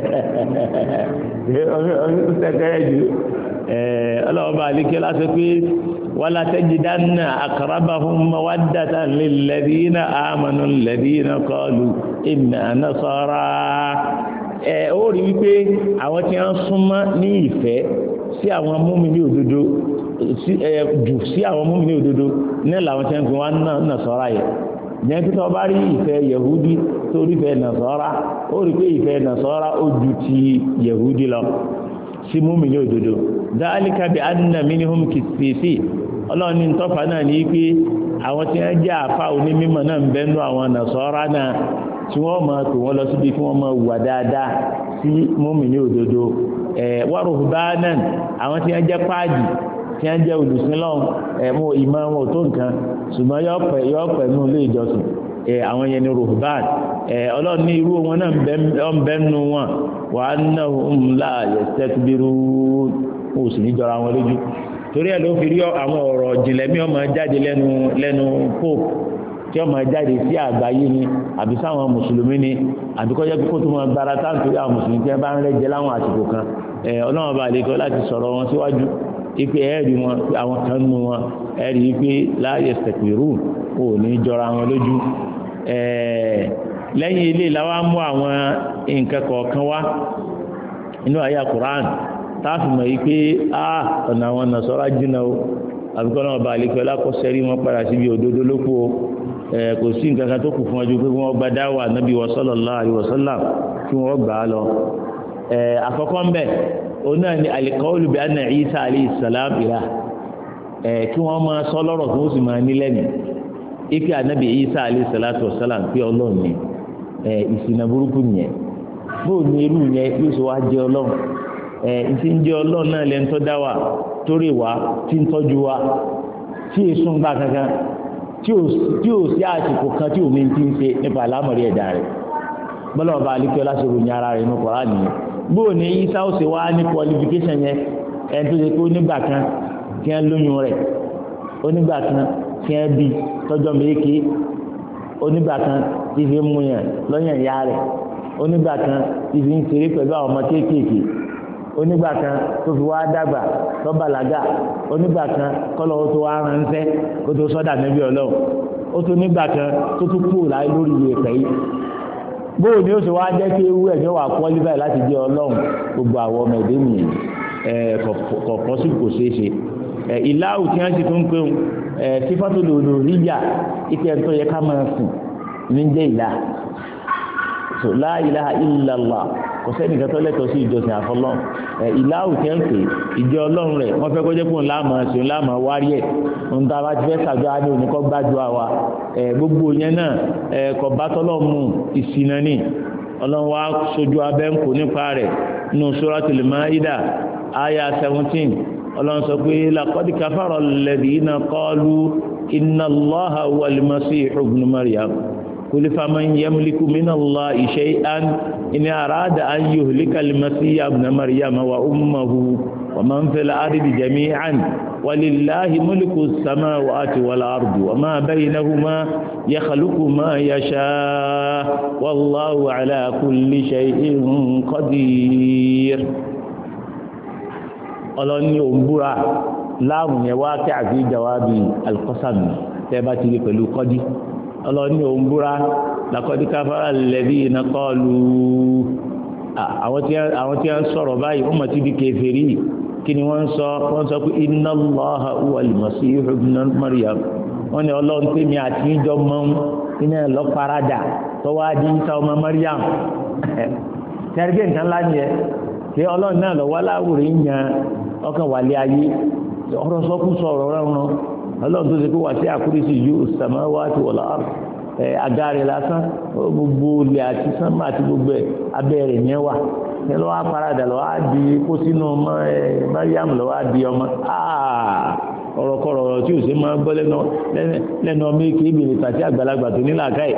omi tó sẹ̀pẹ́rẹ́ jù ọlọ́wọ́ bá àlékè láti pé wala tajidanna aqrabahum mawaddatan lilladhina amanu alladhina qalu inna nasara ẹ ó rí wípé àwọn tí wọ́n súnmọ́ ní ìfẹ́ sí àwọn mùmínì òdodo jù sí àwọn mùmínì òdodo náà làwọn tí wọ́n fi wọ́n Nasara yẹ ìyẹn tí wọ́n bá rí ìfẹ́ Yahudi tó rí ìfẹ́ Nasara ó rí pé ìfẹ́ Nasara ó ju ti Yahudi lọ sí mùmínì òdodo dhalika bi anna minhum kìsìsì ọlọ́run ní tọ́fà náà ní pé àwọn tí wọ́n jẹ́ àfa onímọ̀ náà ń bẹ́nu àwọn Nasara náà tí wọ́n máa tò wọ́n lọ síbi kí wọ́n máa wà dáadáa sí mùmínì òdodo ẹ̀ wa ruhbanan àwọn tí wọ́n jẹ́ páàdì tí wọ́n jẹ́ olùsìnlọ́hún ẹ̀ mú ìmọ̀ wọn tó nǹkan ṣùgbọ́n yọ pẹ̀ yọ pẹ̀ nù ilé ìjọsìn ẹ̀ àwọn yẹn ni ruhban ẹ̀ ọlọ́run ní irú wọn náà ń bẹ́ nù wọn wa annahum la yastakbirun kó o sì ní jọra wọn lójú torí ẹ̀ ló fi rí àwọn ọ̀rọ̀ jìnlẹ̀ mi ọmọ jáde lẹ́nu lẹ́nu pope tí ọmọ jáde sí àgbáyé ni àbí sáwọn mùsùlùmí ni àbí kọjá kókó tó máa gbára táǹkì àwọn mùsùlùmí tí wọ́n bá ń rẹ́jẹ láwọn àsìkò kan ẹ ọlọ́run bá lè kọ́ láti sọ̀rọ̀ wọn síwájú ipe ẹ̀rí wọn àwọn kan nù wọn ẹ̀rí pé láàyè sẹ̀pẹ̀rù kò ní jọra wọn lójú lẹ́yìn ilé làwọn á mú àwọn nǹkan kọ̀ọ̀kan wá inú àyà Quran táàfù mọ̀ yìí pé ọ̀nà àwọn Nasara jìnnà o àbíkọ́ náà bá àlekẹ́ ọlákọ́sẹ́rí wọn padà síbi òdodo lóko ẹ̀ kò sí nǹkan kan tó kù fún ọjọ́ pé wọ́n gba dáwà nábì sallallahu alaihi wasallam kí wọ́n gbà á lọ. ẹ̀ àkọ́kọ́ ńbẹ̀ òun náà ni al-qawlu bi anna Isa alayhi salam ilah ẹ̀ kí wọ́n máa sọ lọ́rọ̀ tó sì máa ní lẹ́nu ike ànábì Isa alayhi salatu wasalam pé ọlọ́run ni ẹ̀ ìsìnà burúkú nìyẹn bóò ní irú yẹn yóò ṣe wá jẹ́ ọlọ́run ẹ̀ ìsì ń jẹ́ ọlọ́run náà lẹ́nu tó dá wa torí wa tí ń tọ́jú wa tí èso ń gbà kankan tí ò sí àsìkò kan tí ò ní ti ń ṣe nípa àlámọ̀rí ẹ̀dá rẹ̀ bọ́lá ọba alikẹ́ lásìkò ní ara rẹ̀ ní kọ́ra nìyẹn bóò ní Isa ó ṣe wá ní qualification yẹn ẹni tó ṣe pé onígbà kan kí wọ́n lóyún rẹ̀ onígbà kan kí wọ́n bí tọ́jọ́ méèké onígbà kan tí fi ń mú yàn lọ́yàn ìyá rẹ̀ onígbà kan tí fi ń ṣeré pẹ̀lú àwọn ọmọ kéékèèké onígbà kan tó fi wá dàgbà tó bàlágà onígbà kan kọ́lọ́ ó tó wá ránṣẹ́ kó tó sọ́dà níbi ọlọ́run ó tó nígbà kan tó tún kúrò láyé lórí ìwé ẹ̀pẹ́ yìí bóò ni ó sì wá jẹ́ kí ewu ẹ̀jọ́ wà qualify láti jẹ́ ọlọ́run gbogbo àwọn ọmọ ẹ̀dẹ́ nìyẹn kọ̀ọ̀kọ̀ sí kò ṣeé ṣe ìláwù tí wọ́n sì tún pé sífọ́tò lòlò ríyà ìpẹ́ tó yẹ ká máa sùn ní jẹ́ ìlà so la ilaha illallah kò sẹ́ni kan tó lẹ́tọ̀ọ́ sí ìjọsìn àfọlọ́n ìláwù tí wọ́n pè ìjọ ọlọ́run rẹ̀ wọ́n fẹ́ kọjá fún láàmú ṣe láàmú wárí ẹ̀ ohun tá a bá ti fẹ́ ṣàjọ ní oníkọ́ gbàdúrà wa gbogbo yẹn náà kọ̀ bá tọ́lọ́mù ìsìnà ní ọlọ́run wa sojú abẹ́ ń kó nípa rẹ̀ nínú suratul Maida aya seventeen ọlọ́run sọ pé laqad kafara alladhina qalu inna Allaha huwal masihu ibnu Maryam qul faman yamliku minallahi shay'an in arada an yuhlika al-masiha ibna Maryam wa ummuhu wa man fil ardi jami'an walillahi mulku as-samawati wal ardi wa ma baynahuma yakhluqu ma yasha wallahu ala kulli shay'in qadir ọlọ́ni òǹbúra láàrùn yẹn wá kí àti jawabi alqasam tẹ́ bá ti rí pẹ̀lú kọ́dí ọlọ́ni òǹbúra laqad kafara alladhina qalu àwọn tí wọ́n sọ̀rọ̀ báyìí wọ́n mọ̀ tí bí kèfèrí kí ni wọ́n sọ wọ́n sọ pé inna Allaha huwal masihu ibnu Maryam wọ́n ní ọlọ́run tèmi àti ìjọ mọ́ iná lọ parada tọ́wọ́ adé ìta ọmọ Maryam tẹ́rẹ́gẹ́ nǹkan lá nìyẹn ṣé ọlọ́run náà lọ wá láwùrẹ́ ń yan ọkàn wàlẹ́ ayé ọ̀rọ̀ sọ́kù sọ̀rọ̀ rẹ̀rùn ọlọ́run tó ṣe pé wà sí àkúrísí yóò samawati wal ard ẹ̀ agáre lásán gbogbo olè àti sánmà àti gbogbo ẹ̀ abẹ́rẹ́ yẹn wà ní lọ́wọ́ apárádà lọ́wọ́ á di kó sínú ọmọ ẹ̀ Mariam lọ́wọ́ á di ọmọ ọ̀rọ̀ kọ̀rọ̀ ọ̀rọ̀ tí ò sí máa gbọ́ lẹ́nu ọmọ èké ìbèrè tàbí àgbàlagbà tó nílà káì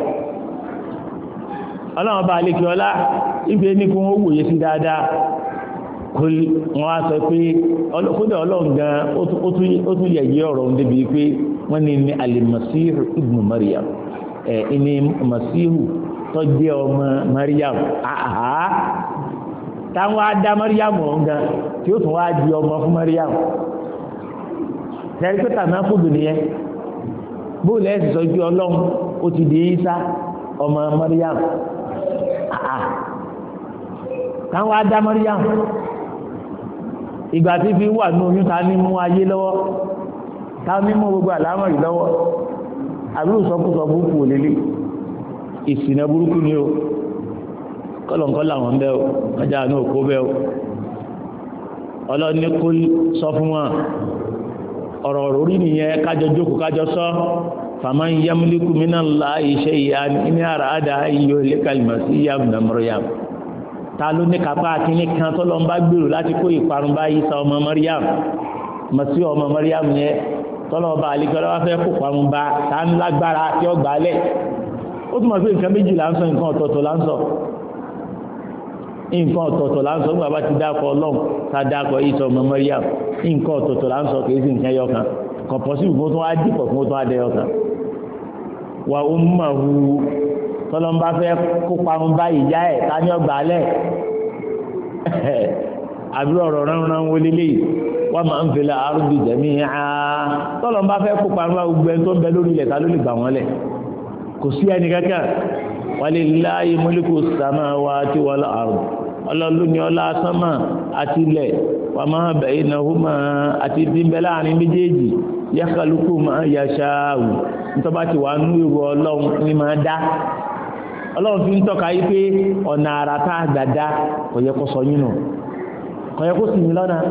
ọlọ́run bá alẹ́ kí ọlá ibi ní kí wọ́n wòye sí dáadáa kó wọ́n á sọ pé kódà ọlọ́run gan ó tún yẹ̀yẹ́ ọ̀rọ̀ ń débi pé wọ́n ní ní al-Masihu ibnu Maryam ẹ̀ ní Masihu tó jẹ́ ọmọ Maryam àhá táwọn á dá Maryam ọ̀hún gan tí ó tún wá di ọmọ fún Maryam tẹ́rí pé tàbí àkóbì nìyẹn bóòlù ẹ̀ sì sọ pé ọlọ́run ó ti di Isa ọmọ Maryam àhá táwọn á dá Maryam ìgbà tí fi wà ní oyún ta ní mú ayé lọ́wọ́ ta ní mú gbogbo àlámọ̀rí lọ́wọ́ àbúrò sọkúsọ burúkú ò lélẹ̀ ìsìnà burúkú ni o kọ́lọ̀nkọ́ làwọn bẹ́ o ọjà náà kó bẹ́ o ọlọ́ni kó sọ fún wọn ọ̀rọ̀ orí nìyẹn kájọ jókòó kájọ sọ faman yamliku minallahi shay'an in arada an yuhlikal masiha ibna Maryam ta ló ní kápá akíní kan tó lọ ń bá gbèrò láti kó ìparun bá Ìsá ọmọ Maryam mọ̀sí ọmọ Maryam yẹn tọ́lọ́ ọba àlejò wá fẹ́ kó parun bá ta ń lágbára tí ó gbà lẹ̀ ó túnmọ̀ pé nǹkan méjì là ń sọ nǹkan ọ̀tọ̀ọ̀tọ̀ là ń sọ nǹkan ọ̀tọ̀ọ̀tọ̀ là ń sọ nígbà bá ti dákọ̀ ọlọ́run ta dákọ̀ Ìsá ọmọ Maryam nǹkan ọ̀tọ̀ọ̀tọ̀ là ń sọ kì í sì nǹkan ẹyọ kan kọ̀pọ̀síwù fún tó wá dìpọ̀ fún tó wá dẹyọ kan wà ó mọ̀ hu tọ́lọ́mbà fẹ́ kó parun bá ìyá ẹ̀ ta ní ọgbà alẹ́ àbí ọ̀rọ̀ ránran wọlé lè wọ́n máa ń fẹ́lẹ̀ àrùbí jẹ̀mí àá tọ́lọ́mbà fẹ́ kó parun bá gbogbo ẹni tó ń bẹ lórí ilẹ̀ ta ló lè gbà wọ́n lẹ̀ kò sí ẹni kankan walillahi mulku samawati wal ard ọlọ́run ní ọlá sánmà àti ilẹ̀ wa ma baynahuma àti ìdínbẹ̀ láàrin méjèèjì yakhluqu ma yasha'u nítorí bá ti wà nú ìrù ọlọ́run ní máa dá ọlọ́run fi ń tọ́ka yí pé ọ̀nà àrà tá a gbà dá kò yẹ kó sọ yín nù kò yẹ kó sì yín lọ́nà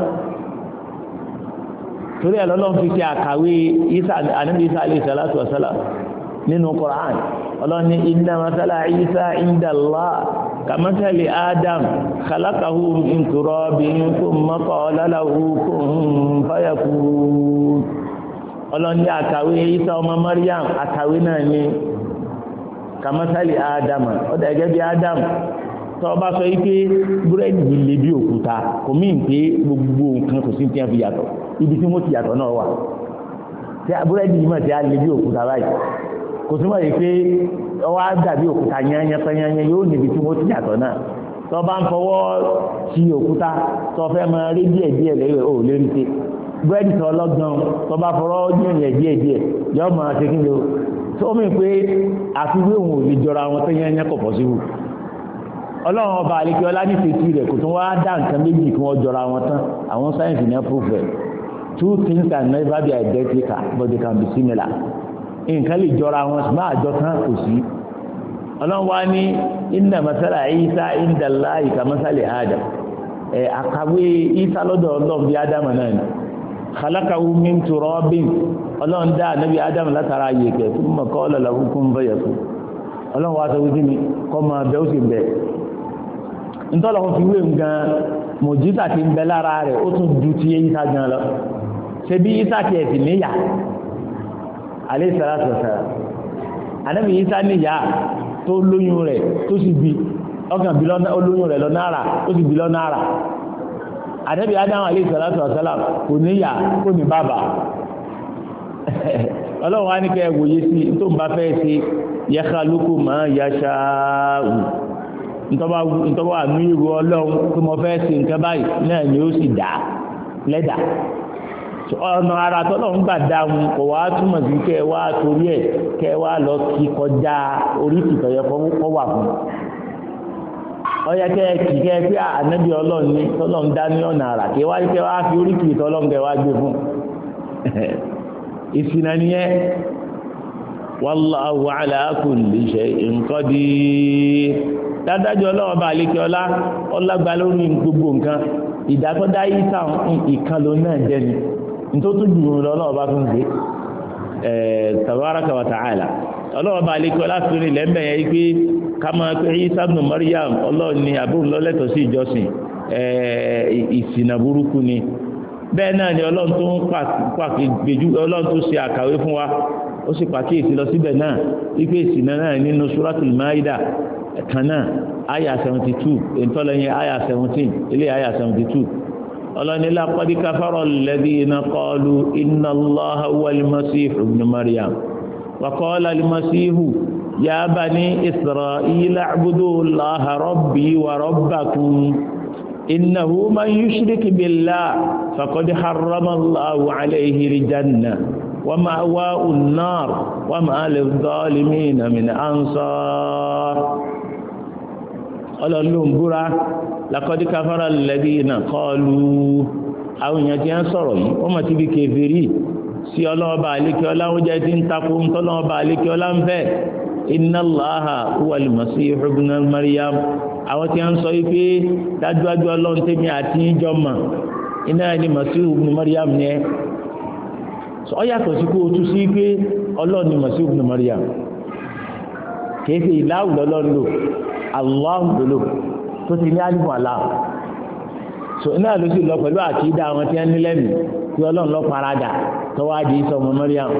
torí ẹ̀ lọ́lọ́run fi ṣe àkàwé Isa ànábì Isa alayhi salatu wa salam nínú Qur'an ọlọ́run ní inna masala Isa inda Allah kamathali Adam khalaqahu min turabin thumma qala lahu kun fayakun ọlọ́run ní àkàwé Isa ọmọ Maryam àkàwé náà ní kamathali Adam ọ̀dà gẹ́gẹ́ bí Adam tó bá sọ yí pé búrẹ́dì yìí lè bí òkúta kò mí pé gbogbo nǹkan kò sí tí wọ́n fi yàtọ̀ ibi tí wọ́n ti yàtọ̀ náà wà tí búrẹ́dì yìí mọ̀ tí a lè bí òkúta báyìí kò túmọ̀ yìí pé ọwọ́ á dàbí òkúta yányán pẹ́yányán yóò níbi tí wọ́n ti yàtọ̀ náà tó bá ń fọwọ́ ti òkúta tó fẹ́ mọ rí díẹ̀ díẹ̀ lẹ́yìn ò lérí pé búrẹ́dì tó ọlọ́gbọ́n tó bá fọwọ́ yẹn díẹ̀ díẹ̀ yọ mọ̀ ṣe kí ni o tó mì pé àfiwé òun ò lè jọra wọn tó yányán kọ̀ pọ̀ síwò ọlọ́run ọba àlekí ọlá ní fèsì rẹ̀ kò tún wá dá nǹkan méjì kí wọ́n jọra wọn tán àwọn sáyẹ̀nsì ní proof rẹ̀ two things can never be identical but they can be similar nǹkan lè jọra wọn ṣùgbọ́n àjọ tán kò sí ọlọ́run wá ní inna masala Isa inda Allahi kamathali Adam ẹ̀ àkàwé Isa lọ́dọ̀ ọlọ́run bí Adam náà ni khalaqahu min turabin ọlọ́run dá ànábì Adam látara yèèkẹ́ thumma qala lahu kun fayakun ọlọ́run wá sọ wípé ní kọ́ máa bẹ́ ó sì bẹ̀ ntọ́lọ́ fi wé nǹkan mòjísà ti ń bẹ lára rẹ̀ ó tún ju ti Ìsá gan lọ ṣe bí Ìsá ti ẹ̀ sì níyà alayhi salatu wassalam ànábì Ìsá níyà tó lóyún rẹ̀ tó sì bí ọkàn bí lọ́nà olóyún rẹ̀ lọ́nà àrà ó sì bí lọ́nà àrà ànábì Ádámù alayhi salatu wassalam kò níyà kò ní bàbá ọlọ́run wá ní kẹ́ ẹ wòye sí tó ń bá fẹ́ ṣe yakhluqu ma yasha'u ntọ́ba wà ní ìrù ọlọ́run tó mọ fẹ́ ṣe nǹkan báyìí náà ni ó sì dá lẹ́dà ọ̀nà ara tọ́lọ́run gbà dáhùn kò wá túmọ̀ sí kẹ́ ẹ wá torí ẹ̀ kẹ́ ẹ wá lọ kí kọjá oríṣi tọ̀yẹ kọ́ wà fún ọyẹ kẹ́ ẹ kì kẹ́ ẹ pé ànábì ọlọ́run ní tọ́lọ́run dá ní ọ̀nà ara kí wá kẹ́ wá fi oríṣi tọ́lọ́run kẹ́ wá gbé fún ìsìnà nìyẹn wallahu ala kulli shay'in qadir dádájọ́ ọlọ́wọ́ bá àlékẹ́ ọlá ọlágbá lórí gbogbo nǹkan ìdákọ́dá yìí sáwọn ìkan ló náà jẹ́ ni nítorí tó jù lọ ọlọ́wọ́ bá tún gbé tabaraka wa ta'ala ọlọ́wọ́ bá àlékẹ́ ọlá fi rìn lẹ́m̀bẹ̀ yẹn pé ká máa pé Isa ibn Maryam ọlọ́ọ̀ ni àbúrò lọ́lẹ́tọ̀ sí ìjọsìn ìsìnà burúkú ni bẹ́ẹ̀ náà ni ọlọ́run tó ń pàkíyèjú ọlọ́run tó ṣe àkàwé fún wa ó sì pàkíyèsí lọ síbẹ̀ náà wípé ìsìnà náà nínú suratul Maida kan náà àyà seventy two ìtọ́lẹ́yìn àyà seventeen ilé àyà seventy two ọlọ́ni laqad kafara alladhina qalu inna Allaha huwal masihu ibn Maryam wa qala al-masihu ya bani Isra'ila a'budu Allaha rabbi wa rabbakum إنه من يشرك بالله فقد حرم الله عليه الجنة ومأواه النار وما للظالمين من أنصار قال لهم برا لقد كفر الذين قالوا أو ينصروا وما تبي كفري sí ọlọ́ọ̀bá àlékẹ́ ọláwọ́ jẹ́ tí ń takò ń tọ́lọ́ọ̀bá àlékẹ́ ọlá ń fẹ́ inna Allaha huwal masihu ibn Maryam àwọn tí a ń sọ wípé dájúdájú ọlọ́run tẹ́mi àti ìjọ mọ̀ iná ẹni Masihu ibn Maryam ní ẹ ọ yàtọ̀ sí kó o tú sí pé ọlọ́run ni Masihu ibn Maryam kìí ṣe ìláwù lọ́lọ́run lò Allahu lò tó ti ní alifu aláwù so iná ló sì lọ pẹ̀lú àkídà àwọn tí a ní lẹ́nu tí ọlọ́run lọ paradà tọ́wádìí Isa ọmọ Maryam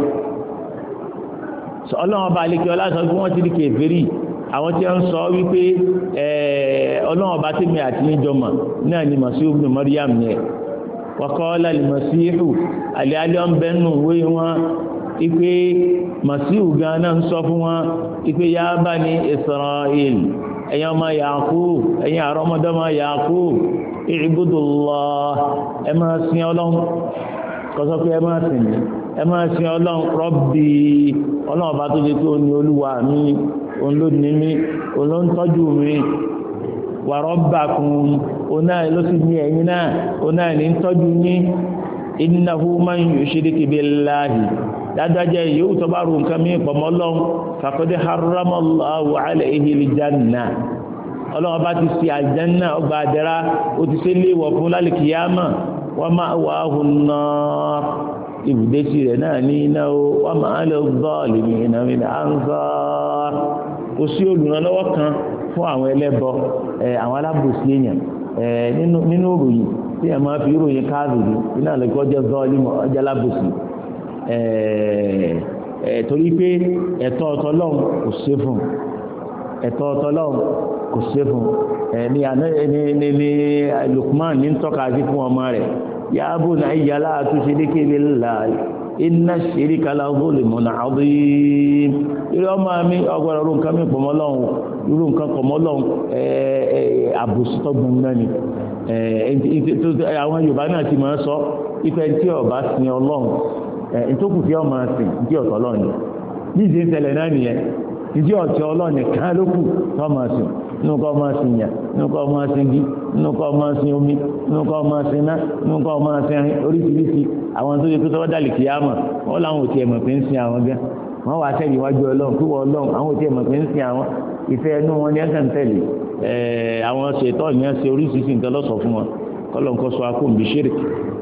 so ọlọ́run ọba àlekè ọlá sọ pé wọ́n ti di kèfèrí àwọn tí wọ́n sọ wípé ọlọ́run ọba tèmi àti níjọmọ̀ náà ni Masihu ibn Maryam yẹn wa qala al-Masihu àlẹ́alẹ́ ọ̀nbẹ́nu wé wọn ipe Masihu gan náà ń sọ fún wọn ipe ya bani Isra'il ẹ̀yin ọmọ Yaqub ẹ̀yin àrọ́mọdọ́mọ Yaqub i'budullah ẹ máa sin ọlọ́run kọ́sọ́ pé ẹ máa sìn mí ẹ máa sin ọlọ́run Rabbi ọlọ́run ọba tó ṣe pé ó ní olúwa mi òun ló ní mí òun ló ń tọ́jú mi wa rabbakum ọ̀nà ló sì ní ẹ̀yin náà ọ̀nà ní ń tọ́jú yín innahu man yushrik billahi dájájẹ́ yóò tó bá rú nǹkan mí pọ̀mọ́ Ọlọ́run faqad harrama Allahu alayhi al-janna Ọlọ́run bá ti ṣe àjẹ́nà ọgbà àdẹ́rà ó ti ṣe léèwọ̀ fún lálìkìyàmà wa ma'wahu an-nar ibùdésí rẹ̀ náà ní iná o wa ma lil-zalimina min ansar kò sí olùrànlọ́wọ́ kan fún àwọn ẹlẹ́bọ àwọn alábòsí èèyàn nínú ìròyìn tí ẹ máa fi ìròyìn káàdùrú iná lẹ́kọ́ jẹ́ zọ́ọ̀lìmọ̀ ọjà alábòsí torí pé ẹ̀tọ́ ọ̀tọ́lọ́hun kò ṣe fún ẹ̀tọ́ ọ̀tọ́lọ́hun kò ṣe fún ní ní Lukman ní tọ́ka sí fún ọmọ rẹ̀ ya bunayya la tushrik billahi inna shirka la zulmun adhim irú ọmọ mi ọgbọ̀rọ̀ ọdún nǹkan mi pọ̀mọ́ lọ́hùn irú nǹkan pọ̀mọ́ lọ́hùn àbòsítọ́ gbọ̀ngàn ni àwọn Yorùbá náà ti máa ń sọ ife tí ọba sin Ọlọ́run ìtókù tí ọmọ sin tí ọ̀tọ̀ Ọlọ́run ní ìdí ìṣẹ̀lẹ̀ náà nìyẹn ìdí ọ̀tọ̀ Ọlọ́run kan ló kù tó ọmọ sin nínú kọ́ ọmọ sin yàn nínú kọ́ ọmọ sin bí nínú kọ́ ọmọ sin omi nínú kọ́ ọmọ sin iná nínú kọ́ ọmọ sin oríṣiríṣi àwọn tó yẹ kó tọ́wọ́ dàlì kìyàmọ̀ wọ́n láwọn ò tiẹ̀ mọ̀ pé ń sin àwọn gan wọ́n wá sẹ́yìn iwájú Ọlọ́run kí wọ́n Ọlọ́run àwọn ò tiẹ̀ mọ̀ pé ń sin àwọn ìfẹ́ inú wọn ní ẹ̀sẹ̀ ń tẹ̀lé àwọn ṣètọ́ ìyẹn ṣe oríṣiríṣi nǹkan lọ́sọ̀ fún wọn kọ́lọ̀ nǹkan sọ akó nbí ṣírì.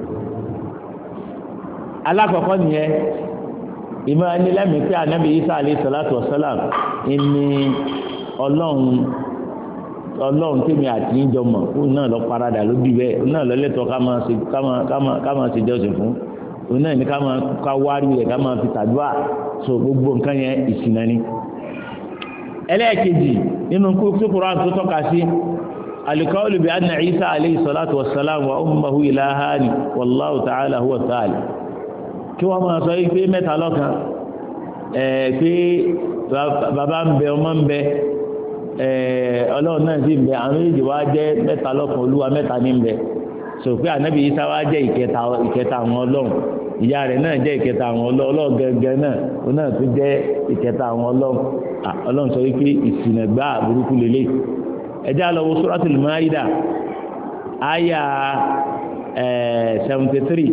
alákọ̀ọ́kọ́ nìyẹn ìmọ̀ ẹnilẹ́mìí pé anábì Isa alayhi salatu wa salam ìní Ọlọ́run Ọlọ́run tèmi àti ìjọ mọ̀ òun náà lọ paradà ló bí bẹ́ẹ̀ òun náà lọ lẹ́tọ̀ọ́ ká máa ṣe jọ́sìn fún òun náà ní ká máa ká wárí rẹ̀ ká máa fi tàdúrà so gbogbo nǹkan yẹn ìsìnà ni. ẹlẹ́ẹ̀kejì nínú Kùránì tó tọ́ka sí al-qawlu bi anna Isa alayhi salatu wa salam wa ummuhu ilahani wallahu ta'ala huwa thalith kí wọ́n máa sọ pé mẹ́ta lọ́kan pé bàbá ń bẹ ọmọ ń bẹ Ọlọ́run náà sì ń bẹ àwọn méjì wá jẹ́ mẹ́ta lọ́kan Olúwa mẹ́ta ní ń bẹ sọ pé ànábì Isa wá jẹ́ ìkẹta ìkẹta àwọn Ọlọ́run ìyá rẹ̀ náà jẹ́ ìkẹta àwọn Ọlọ́run gẹ́gẹ́ náà ó náà tún jẹ́ ìkẹta àwọn Ọlọ́run Ọlọ́run sọ wípé ìsìnàgbá burúkú lélẹ̀ ẹjẹ́ àlọ́wọ́ Suratul Maida àyà seventy three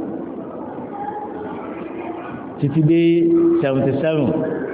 títí dé seventy seven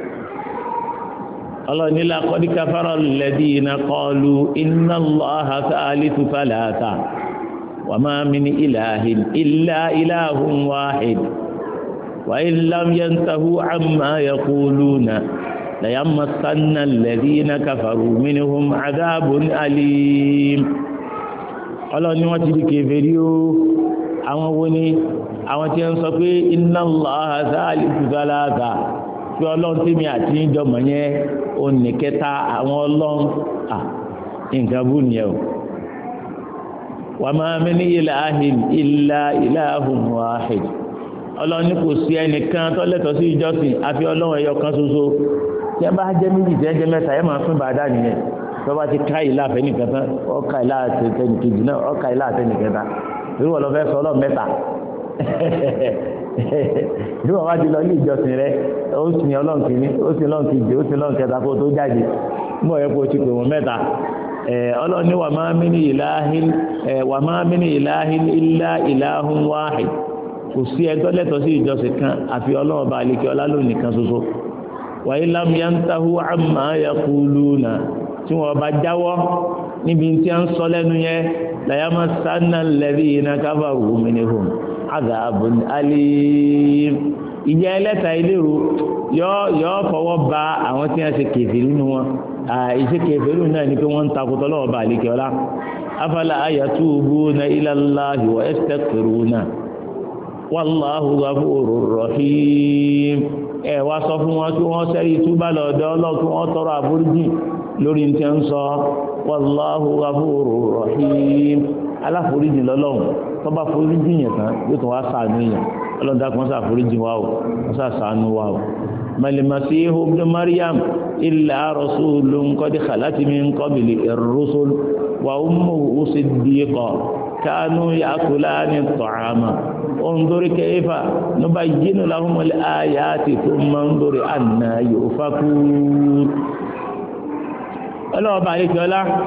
ọlọ́run ní laqad kafara alladhina qalu inna Allaha thalithu thalatha wa ma min ilahin illa ilahun wahid wa in lam yantahu amma yaquluna la yamassanna alladhina kafaru minhum adhabun alim ọlọ́run ní wọ́n ti di kèfèrí o àwọn wo ni àwọn tí ń sọ pé inna Allaha thalithu thalatha pé ọlọ́run tèmi àti ìjọmọ̀ yẹn òní kẹta àwọn ọlọ́run à nǹkan bú nìyẹn o wa ma min ilahin illa ilahun wahid ọlọ́run ní kò sí ẹnìkan tó lẹ́tọ̀ọ́ sí ìjọsìn àfi ọlọ́run ẹyọ kan ṣoṣo tí ẹ bá jẹ́ méjì tí ẹ jẹ́ mẹ́ta ẹ máa fún bàdá nìyẹn tó bá ti ká ìlà àfẹnìkan tán ọkà ìlà àtẹnìkejì náà ọkà ìlà àtẹnìkẹta irú wọn lọ fẹ́ sọ ọlọ́run mẹ́ta bí wọn bá ti lọ ní ìjọsìn rẹ ó sì ní ọlọ́run kìíní ó sì lọ́run kejì ó sì lọ́run kẹta kó tó jáde mọ̀ ẹ́ kó o ti pè wọ́n mẹ́ta ọlọ́run ní wà máa mí ní ìláhìn wà máa mí ní ìláhìn ilá ìláhùn wáhid kò sí ẹjọ́ lẹ́tọ̀ọ́ sí ìjọsìn kan àfi ọlọ́run bá àlekè ọlá lónìí kan ṣoṣo wa illam yantahu amma yaquluna tí wọ́n bá jáwọ́ níbi tí a ń sọ lẹ́nu yẹn la yamassanna alladhina kafaru minhum adhabun alim ìyà ẹlẹ́ta ìlérò yọ́ fọwọ́ ba àwọn tí wọ́n ṣe kèfèrí nínú wọn ìṣe kèfèrí náà ni pé wọ́n ń takùtọ̀ lọ́wọ́ bá àlekè ọlá afala yatubuna ila Allahi wa yastaghfiruna wallahu ghafurur rahim ẹ wá sọ fún wọn kí wọ́n sẹ́rí túbà lọ́dọ̀ Ọlọ́run kí wọ́n tọrọ àforíjì lórí tí ń sọ wallahu ghafurur rahim aláforíjì lọ́lọ́run tó bá foríjì yẹn tán yóò tún wá ṣàánú yẹn Ọlọ́run dákun wọ́n ṣàforíjì wa o wọ́n ṣàánú wa o mal masihu ibn Maryam illa rasulun qad khalat min qablihi ar-rusul wa ummuhu siddiqa كانوا يأكلان الطعام انظر كيف نبين لهم الآيات ثم انظر أنا يؤفكون ọlọ́ọ̀bá àríkẹ́ọlá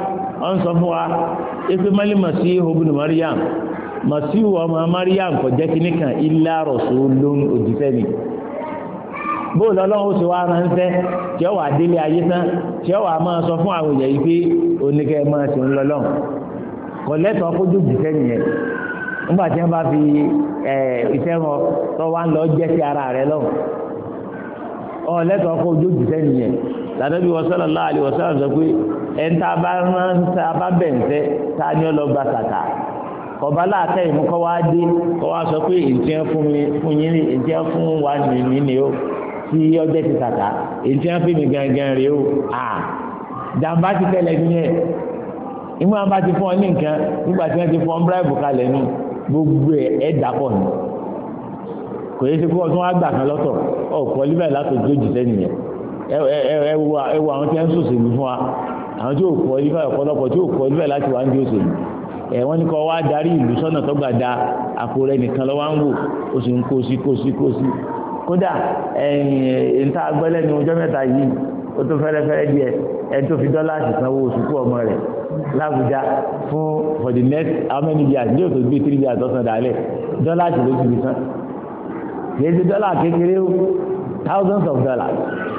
ọ́n sọ fún wa ipe mali Masihu ibn Maryam Masihu ọmọ Maryam kò jẹ́ kí nìkan illa rasulun òjíṣẹ́ ni bó lọ́lọ́run ó sì wá ránṣẹ́ tí ó wà délé ayé tán tí ó wà máa sọ fún àwọn èèyàn yìí pé oníkẹ́ máa ṣe ń lọ́lọ́run kò lẹ́tọ̀ọ́ kójú òjíṣẹ́ nìyẹn nígbà tí wọ́n bá fi ìfẹ́ wọn tó wá ń lọ jẹ́ sí ara rẹ̀ lọ́wọ́ ọ lẹ́tọ̀ọ́ kójú òjíṣẹ́ nìyẹn lànàbí sallallahu alaihi wasallam sọ pé ẹ̀ńtà bá ránṣẹ́ abábẹ̀ǹtẹ́ ta ni ọlọ́gba sàkà ọba láàtẹ̀ ìmú kọ́ wá dé kọ́ wá sọ pé ìjẹ́ fún yín ìjẹ́ fún wa nìyí ni ó tí ọjọ́ ti sàkà ìjẹ́ fún mi gangan rèé ó à jàǹbá ti tẹ́lẹ̀ nìyẹn ìmú àwọn bá ti fún ọ ní nǹkan nígbà tí wọ́n ti fún ọ bíráìbù kalẹ̀ nù gbogbo ẹ̀ ẹ̀ dàpọ̀ nù kò yẹ kí wọ́n tún wá gbà kan lọ́tọ̀ ọ̀pọ̀ líbẹ̀ látòjú òjìṣẹ́ nìyẹn ẹ wo àwọn tí wọ́n ń sòṣèlú fún wa àwọn tí ò kọ́ líbẹ̀ ọ̀pọ̀lọpọ̀ tí ò kọ́ líbẹ̀ láti wá ń di òṣèlú ẹ̀ wọ́n ní kọ́ wá darí ìlú sọ́nà tó gbà da àpò rẹ̀ nìkan lọ́wọ́ ń wò ó sì ń kó sí kó sí kó sí kódà ẹ̀yìn ìta agbẹ́lẹ́ ní ọjọ́ mẹ́ta yìí ó tó fẹ́rẹ́fẹ́rẹ́ díẹ̀ ẹ̀ tó fi dọ́là sanwó oṣù kú ọmọ rẹ̀ l'Abuja fún for the next how many years ní òtò gbé three years ọ̀sán dálẹ̀ dọ́là sì ló ti fi san kìí ṣe dọ́là kékeré o thousands of dollars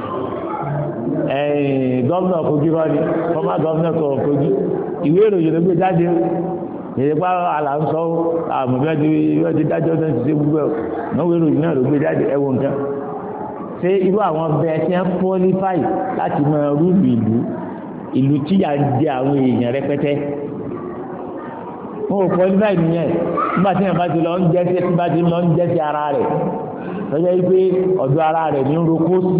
ẹ̀yìn gọ́vnà Kogi rọ́ọ̀ni former gọ́vnà Kogi ìwé ìròyìn ló gbé jáde ìyẹ̀pá àlà ń sọ àmọ̀bí wọ́n ti dájọ́ náà ti ṣe gbogbo ẹ̀ náà ìwé ìròyìn náà ló gbé jáde ẹ̀wọ̀n nǹkan ṣé irú àwọn bẹ́ẹ̀ tí wọ́n qualify láti máa rúùlù ìlú ìlú tí yà ń jẹ àwọn èèyàn rẹpẹtẹ wọn ò qualify nìyẹn nígbà tí wọn bá ti lọ ń jẹ́ sí bá ti lọ ń jẹ́ sí ara rẹ̀ lọ́jọ́ yìí pé ọ̀dọ̀ ara rẹ̀ ní ń roko sí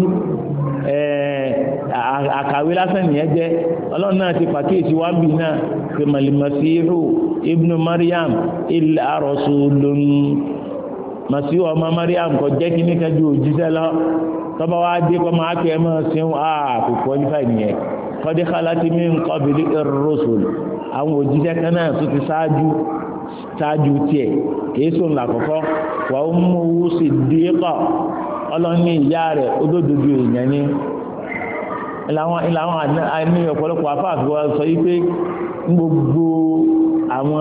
àkàwé lásán nìyẹn jẹ́ ọlọ́run náà ti pàkíyèsí wá bì náà pé Masihu ibnu Maryam illa rasulun Masihu ọmọ Maryam kò jẹ́ kí nìkan ju òjíṣẹ́ lọ tọ́ba wá dé kọ́ máa kẹ́ ẹ máa sin kò qualify nìyẹn qad khalati min qabli ar-rusul àwọn òjíṣẹ́ kan náà tó ti ṣáájú ṣáájú tiẹ̀ kìí sùn làkọ́kọ́ wà ó mú owó sí díẹ̀kọ́ ọlọ́ni ìyá rẹ̀ olódodo èèyàn ni ìlàwọn ìlàwọn àní ọ̀pọ̀lọpọ̀ afáàfin wa sọ yìí pé gbogbo àwọn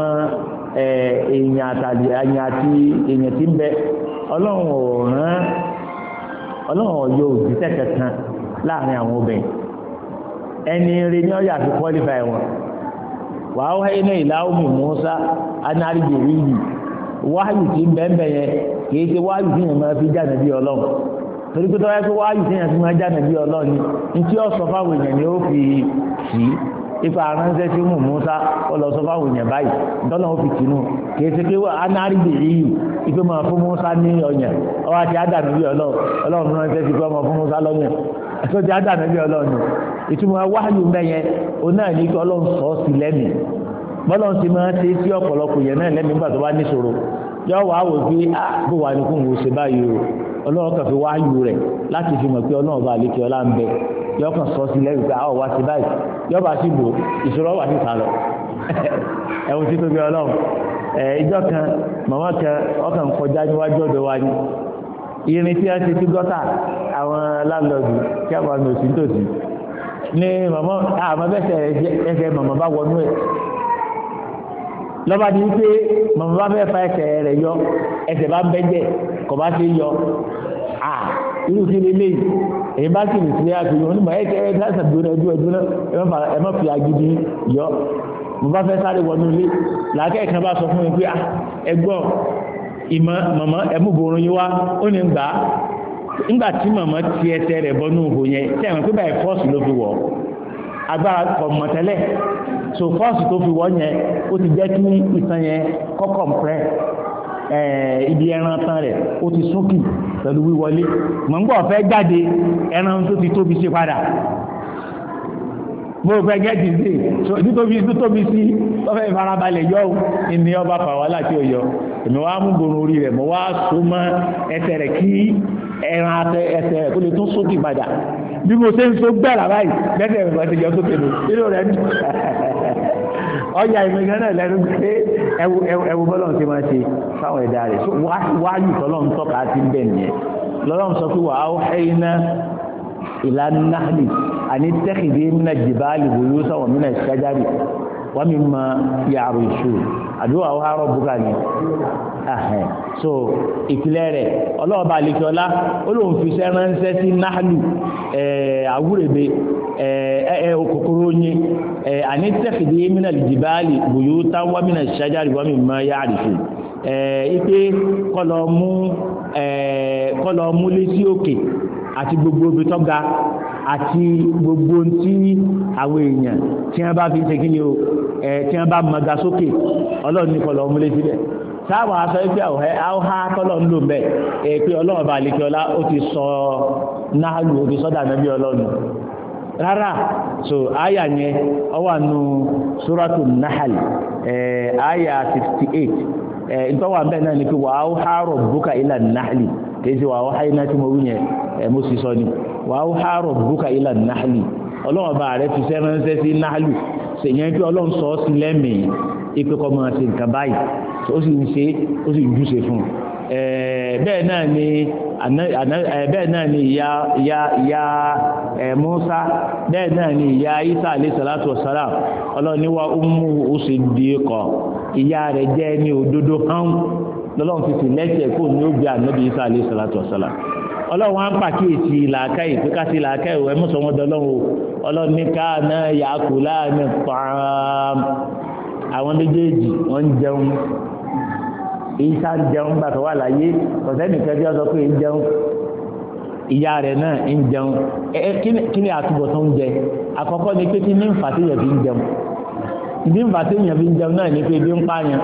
èèyàn àtàlẹ̀ àyàn àti èèyàn tí ń bẹ ọlọ́run ò rán ọlọ́run ọ̀yọ́ òjíṣẹ́ kankan láàrin àwọn obìnrin ẹni rí ní ọ̀yà fi qualify wọn wàá wáyé náà ìlà omi Musa anárìjì ríyì wáyù tí ń bẹ́ẹ̀ yẹn kì í ṣe wáyù tí yẹn máa fi jáde bí ọlọ́run torí pé tọ́wọ́ pé wáyù tí yẹn fi máa jáde bí ọlọ́run ni ní tí ó sọ fáwọn èèyàn ni ó fi sí ipa aránṣẹ́ tí mú Musa ó lọ sọ fáwọn èèyàn báyìí dọ́là ó fi tìǹú kì í ṣe pé anárìjì ríyì ipe máa fún Musa ní ọyàn ọwọ́ àti àdànù bí ọlọ́run ọlọ́run ránṣẹ́ sí pé ọmọ fún Musa lọ́yàn ẹ̀sọ́ ti àdànù bí ọlọ́run ìtumọ̀ wáyù mẹ́yẹn o náà ní kí ọlọ́run sọ ọ́ sí lẹ́mìí bọ́lọ́run ti máa ṣe sí ọ̀pọ̀lọpọ̀ yẹn náà lẹ́mìí nígbà tó bá níṣòro yọ wàá wò pé bó wà ní kóun ò ṣe báyìí o ọlọ́run kàn fi wáyù rẹ̀ láti fi mọ̀ pé ọlọ́run bá àlékè ọlá ń bẹ yọ kàn sọ sí lẹ́mìí pé àwọn wá sí báyìí yọ bá sí lò ìṣòro wà sí sálọ ẹ̀wọ̀n tí tóbi ọlọ́run ìjọ kan màmá kan ọkàn kọjá níwájú ọ̀dọ̀ wa ni irin tí wọ́n ti ti gọ́tà àwọn láńlọ́ọ̀dù kí àwọn àmì òsì tòsí ní màmá àmọ́ bẹ́sẹ̀ ẹsẹ̀ màmá bá wọnú ẹ̀ lọ́ba di pé màmá bá fẹ́ fa ẹsẹ̀ rẹ̀ yọ ẹsẹ̀ bá ń bẹ́jẹ̀ kò bá ti yọ à irú kí ni lé èyí bá sì lè sílé àfihàn onímọ̀ ẹ̀kẹ́ ẹ̀ dáṣà dúró ẹdú ẹdú náà ẹ má fi agídí yọ mo bá fẹ́ sáré wọnú ilé làákẹ́ kan bá sọ fún mi pé ẹgbọ́n ìmọ̀ màmá ẹmúborun yín wá ó ní gbà á nígbà tí màmá ti ẹsẹ̀ rẹ̀ bọ́nú ihò yẹn tí àwọn pé báyìí fọ́ọ̀sì ló fi wọ̀ agbára kọ̀ mọ̀ tẹ́lẹ̀ so fọ́ọ̀sì tó fi wọ̀ yẹn ó ti jẹ́ kí ìtàn yẹn kọ́kọ́ pẹ́ ibi ẹran tán rẹ̀ ó ti súnkì pẹ̀lú wíwọlé mọ̀ ń gbọ́ fẹ́ jáde ẹran tó ti tóbi sí padà mo fẹ́ gẹ́gì sí nítorí tóbi sí lọ́fẹ́ ìfarabalẹ̀ yọ ìní ọba fàwálà tí ó yọ èmi wá mú gbòòrò orí rẹ̀ mo wá so mọ́ ẹsẹ̀ rẹ̀ kí ẹran atẹ ẹsẹ̀ rẹ̀ kó lè tún sókè padà bí mo ṣe ń so gbẹ̀rà báyìí bẹ́sẹ̀ rẹ̀ bọ́sẹ̀ yọ sókè lò nínú rẹ̀ ní ọjà ìmọ̀gán náà lẹ́nu pé ẹwu ẹwu bọ́lọ̀ ṣe máa ṣe fáwọn ẹ̀dá rẹ̀ wáyù tọ́lọ́ ń tọ́ka sí bẹ́ẹ̀ nìyẹn lọ́lọ́run sọ pé wàá ẹ̀yìnà ìlànà náàlì àní tẹ́kìdé mìíràn jìbáàlì bòyó sọ̀wọ̀n mìíràn ṣájárì wa mimma ya'rishun àdúrà wa rabbuka ni ahẹ́ so ìpìlẹ̀ rẹ̀ ọlọ́ọ̀bá àlekíọlá olóhùn fi iṣẹ́ ránṣẹ́ sí náhàlù àwúrèbe kòkòrò yín àní tẹ́kìdí mínà jìbáàlì buyutan wa mina shajari wa mimma ya'rishun ipe kọlọ mú kọlọ mú lé sí òkè àti gbogbo ibi tó ga àti gbogbo tí àwọn èèyàn tí wọ́n bá fi ṣe kí ni o tí wọ́n bá mọ̀gá sókè ọlọ́run ní kọlọ mú lé síbẹ̀ sáwọn aṣọ ìpé àwọ̀há tọ́lọ̀ ń lò bẹ́ ẹ̀ pé ọlọ́run bá lè kí ọlá ó ti sọ náàlù ó ti sọ́dà nẹ́bí ọlọ́run rárá so àyà yẹn ó wà nù suratu Nahl àyà sixty-eight ìtọ́wà bẹ́ẹ̀ náà ni pé wa awha rabbuka ila Nahli kìí sí wa awha iná tí mo wí yẹn mo sì sọ ni wa awha rabbuka ila Nahli ọlọ́run bá rẹ̀ fi sẹ́ránṣẹ́ sí Nahlu sèyàn pé ọlọ́run sọ ọ́ sí lẹ́mìí ipe kọ́ máa ṣe nǹkan báyìí ó sì ń ṣe ó sì ń júṣe fún un bẹ́ẹ̀ náà ni bẹ́ẹ̀ náà ni ìyá ìyá ìyá Musa bẹ́ẹ̀ náà ni ìyá Isa alayhi salatu wassalam ọlọ́ni wa ummu siddiqa ìyá rẹ̀ jẹ́ ní òdodo hàn lọ́lọ́run fi sì lẹ́sẹ̀ kó ní ó gbé ànábì Isa alayhi salatu wassalam ọlọ́run á ń pàkíyèsí làákàyè pé ká sí làákàyè ẹ̀ mú sọ wọn dọ́lọ́run ọlọ́ni kana ya'kulani ta'am àwọn méjèèjì wọ́n ń jẹun Ìsá ń jẹun gbà tó wà láyé kọ̀sẹ́nìkan tí wọ́n sọ pé ń jẹun ìyá rẹ̀ náà ń jẹun ẹ kí ni àtúbọ̀ tó ń jẹ àkọ́kọ́ ni pé kí ní nfà tí èèyàn fi ń jẹun ìdí nfà tí èèyàn fi ń jẹun náà ni pé ebi ń pààyàn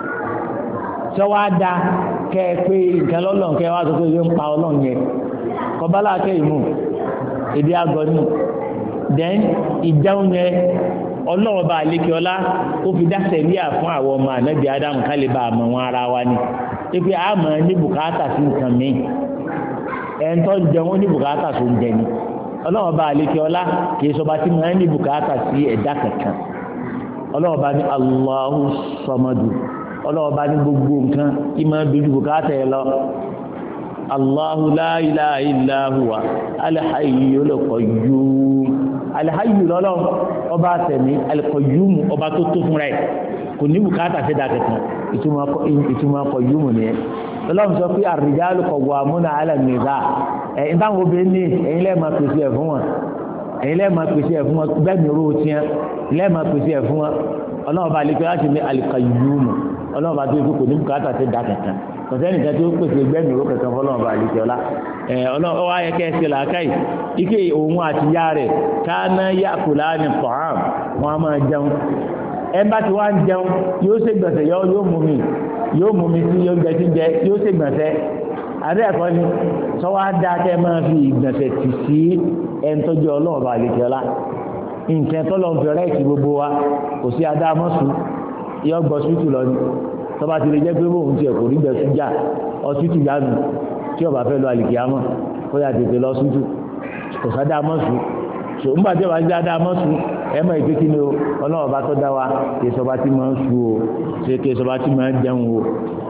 tí wọ́n á da kẹ́ ẹ pé nǹkan lọ́lọ́run kẹ́ ẹ wá sọ pé ebi ń pa ọlọ́run yẹn kọ́bálà kẹ́ ìmú èdè àgọ́ ni then ìjẹun yẹn ọlọ́wọ́ bá lékè ọlá ó fi dá sẹ̀ríà fún àwọn ọmọ ànábì ádámù ká lè bá àmọ́ wọn ara wa ni pé àmọ́ ní bùkátà sí nǹkan mi ẹ̀ńtọ́ ń jẹun ní bùkátà tó ń jẹ ni ọlọ́wọ́ bá lékè ọlá kìí sọba tí mo ní bùkátà sí ẹ̀dá kankan ọlọ́wọ́ bá ní Allahu Samadu ọlọ́wọ́ bá ní gbogbo nǹkan kí máa dojú bùkátà ẹ lọ Allahu la ilaha illa huwa al-hayyul qayyum alihayyu lọ́lọ́ ọba tẹ̀mí alikọ̀yúmù ọba tó tó fúnra ẹ̀ kò ní bùkátà sí dákẹ̀tàn ìtumọ̀ kọ̀yúmù nìyẹn lọ́lọ́run sọ pé ar-rijalu qawwamuna 'ala an-nisaa ẹ̀ ìbáwọn obìnrin ní ẹ̀yin lẹ́ẹ̀ máa pèsè ẹ̀ fún wọn ẹ̀yin lẹ́ẹ̀ máa pèsè ẹ̀ fún wọn bẹ́ẹ̀ ni oró tiẹ̀ lẹ́ẹ̀ máa pèsè ẹ̀ fún wọn ọlọ́run bá alẹ́kẹ́ láti ní alikọ̀yúmù ọlọ́run bá tó ikú kò ní bùkátà sí dákẹ̀tàn kọ̀sẹ́nì kan tí ó pèsè gbẹ́mìí ó kẹ̀kẹ́ fọlọ́run bá àlejò ọlá ọlọ́run wá yẹ kẹ́ ẹ ṣe làákàyè ike òun àti ìyá rẹ̀ káná ya'kulani ta'am wọn a máa jẹun ẹ bá ti wá ń jẹun yóò ṣe gbọ̀nsẹ̀ yóò mú mi yóò mú mi sí yóò jẹ tí jẹ yóò ṣe gbọ̀nsẹ̀ àbẹ́ ẹ̀kọ́ ni sọ́wọ́ á dá kẹ́ máa fi ìgbọ̀nsẹ̀ tì sí ẹni tó jẹ́ ọlọ́run bá àlejò ọlá nǹkan tó lọ́n fi rẹ́ẹ̀kì gbogbo wa kò sí adámọ́sù yọ gbọ́ sútù lọ ni tọ́ba ti lè jẹ́ pé bóun ti ẹ̀kọ́ rí gbẹ sújà ọtútù yánu tí ọba fẹ́ lọ àlìkìyàmọ̀ kó yà tètè lọ sútù kò sá dáa mọ́sù so ńgbà tí ọba ń já dáa mọ́sù ẹ mọ̀ ìpé kí ni o ọlọ́run bá tó dá wa kì í sọba tí máa ń su o ṣe kì í sọba tí máa ń jẹun o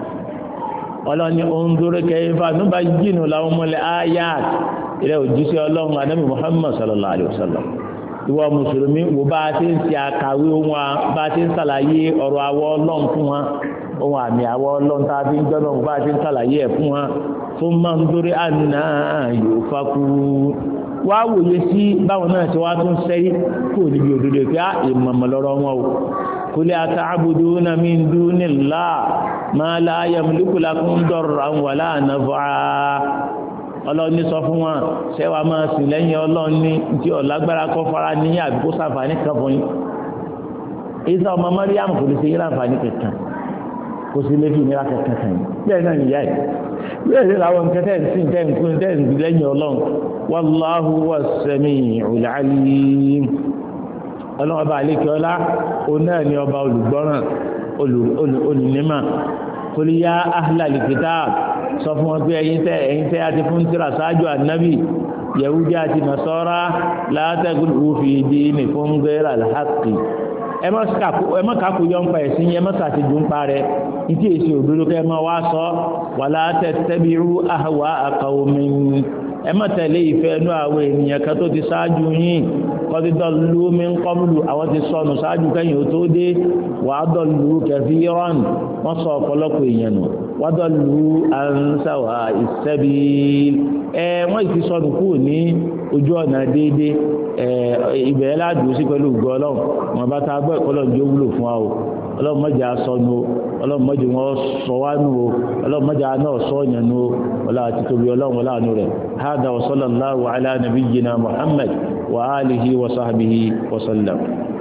ọlọ́ni ohun dúró kẹfà nígbà jìnnà làwọn mọ́lẹ̀ ayat ilẹ̀ òjíṣẹ́ ọlọ́run anábì Muhammad sallallahu alayhi wa sallam ìwọ mùsùlùmí wo bá a ti ń ṣe àkàwé wọn bá a ti ń ṣàlàyé ọ̀rọ̀ àwọ̀ ọlọ́run fún wọn ohun àmì àwọ̀ ọlọ́run tá a fi ń jọ́nà bá a ti ń ṣàlàyé ẹ̀ fún wọn fún máa ń dórí àná yóò fakú wá wòye sí báwọn náà ti wá tún sẹ́yìn kò níbi òdodo pé á ìmọ̀mọ̀ lọ́rọ̀ wọn o kul ata'buduna min dunillahi ma la yamliku lakum darran wala naf'a ọlọ́ni sọ fún wọn ṣẹ́wàá máa sì lẹ́yìn ọlọ́ni tí ọ̀lágbára kọ́ fara ní àbí kó sàǹfààní kan fún yín Ìsá ọmọ Mariam kò lè ṣe yín láǹfààní kankan kò sí lè fi ìnira kankan kan yìí bẹ́ẹ̀ náà nìyá yìí bẹ́ẹ̀ ni làwọn nǹkan tẹ̀ ń sìn tẹ̀ ń kún tẹ̀ ń di lẹ́yìn ọlọ́run wallahu was-sami'ul 'alim ọlọ́run ọba àlékè ọlá òun náà ni ọba olùgbọ́ràn olùnímà qul ya ahlal kitab sọ fún wọn pé ẹ̀yin tẹ́ ẹ̀yin tẹ́ àti fún tíra ṣáájú ànábì yahudi àti nasara la taghlu fi dinikum ghayra al-haqqi ẹ má kàkó yọ ń pa ẹ̀sìn ẹ má sàtìjú ń pa rẹ̀ ìtí èsì òdodo kẹ́ ẹ má wá sọ wala tattabi'u ahwa'a qawmin ẹ má tẹ̀lé ìfẹ́ inú àwọn ènìyàn kan tó ti ṣáájú yín kọ́tí dọ́lú mi ń kọ́mùlù àwọn ti sọnù ṣáájú kẹ́yìn ó tó dé wàá dọ́lú kathiran wọ́n sọ ọ̀pọ̀lọpọ̀ èèyàn nù wàá dọ́lú ansáwà ìsẹ́bí ẹ wọ́n ti sọnù kúrò ní ojú ọ̀nà déédéé ìbẹ̀rẹ̀ ládùú sí pẹ̀lú ògo ọlọ́run wọn bá ta gbọ́ ẹ̀kọ́ lọ́nà yóò wúlò fún wa o ọlọ́run mọ́jà sọnù o ọlọ́run mọ́jà wọn sọ wá nù o ọlọ́run mọ́jà náà sọ ọ̀yàn nù o ọlá àti tóbi ọlọ́run wọlá àánú rẹ̀ hádà wa sallallahu ala nabiyyina Muhammad wa alihi wa sahbihi wa sallam.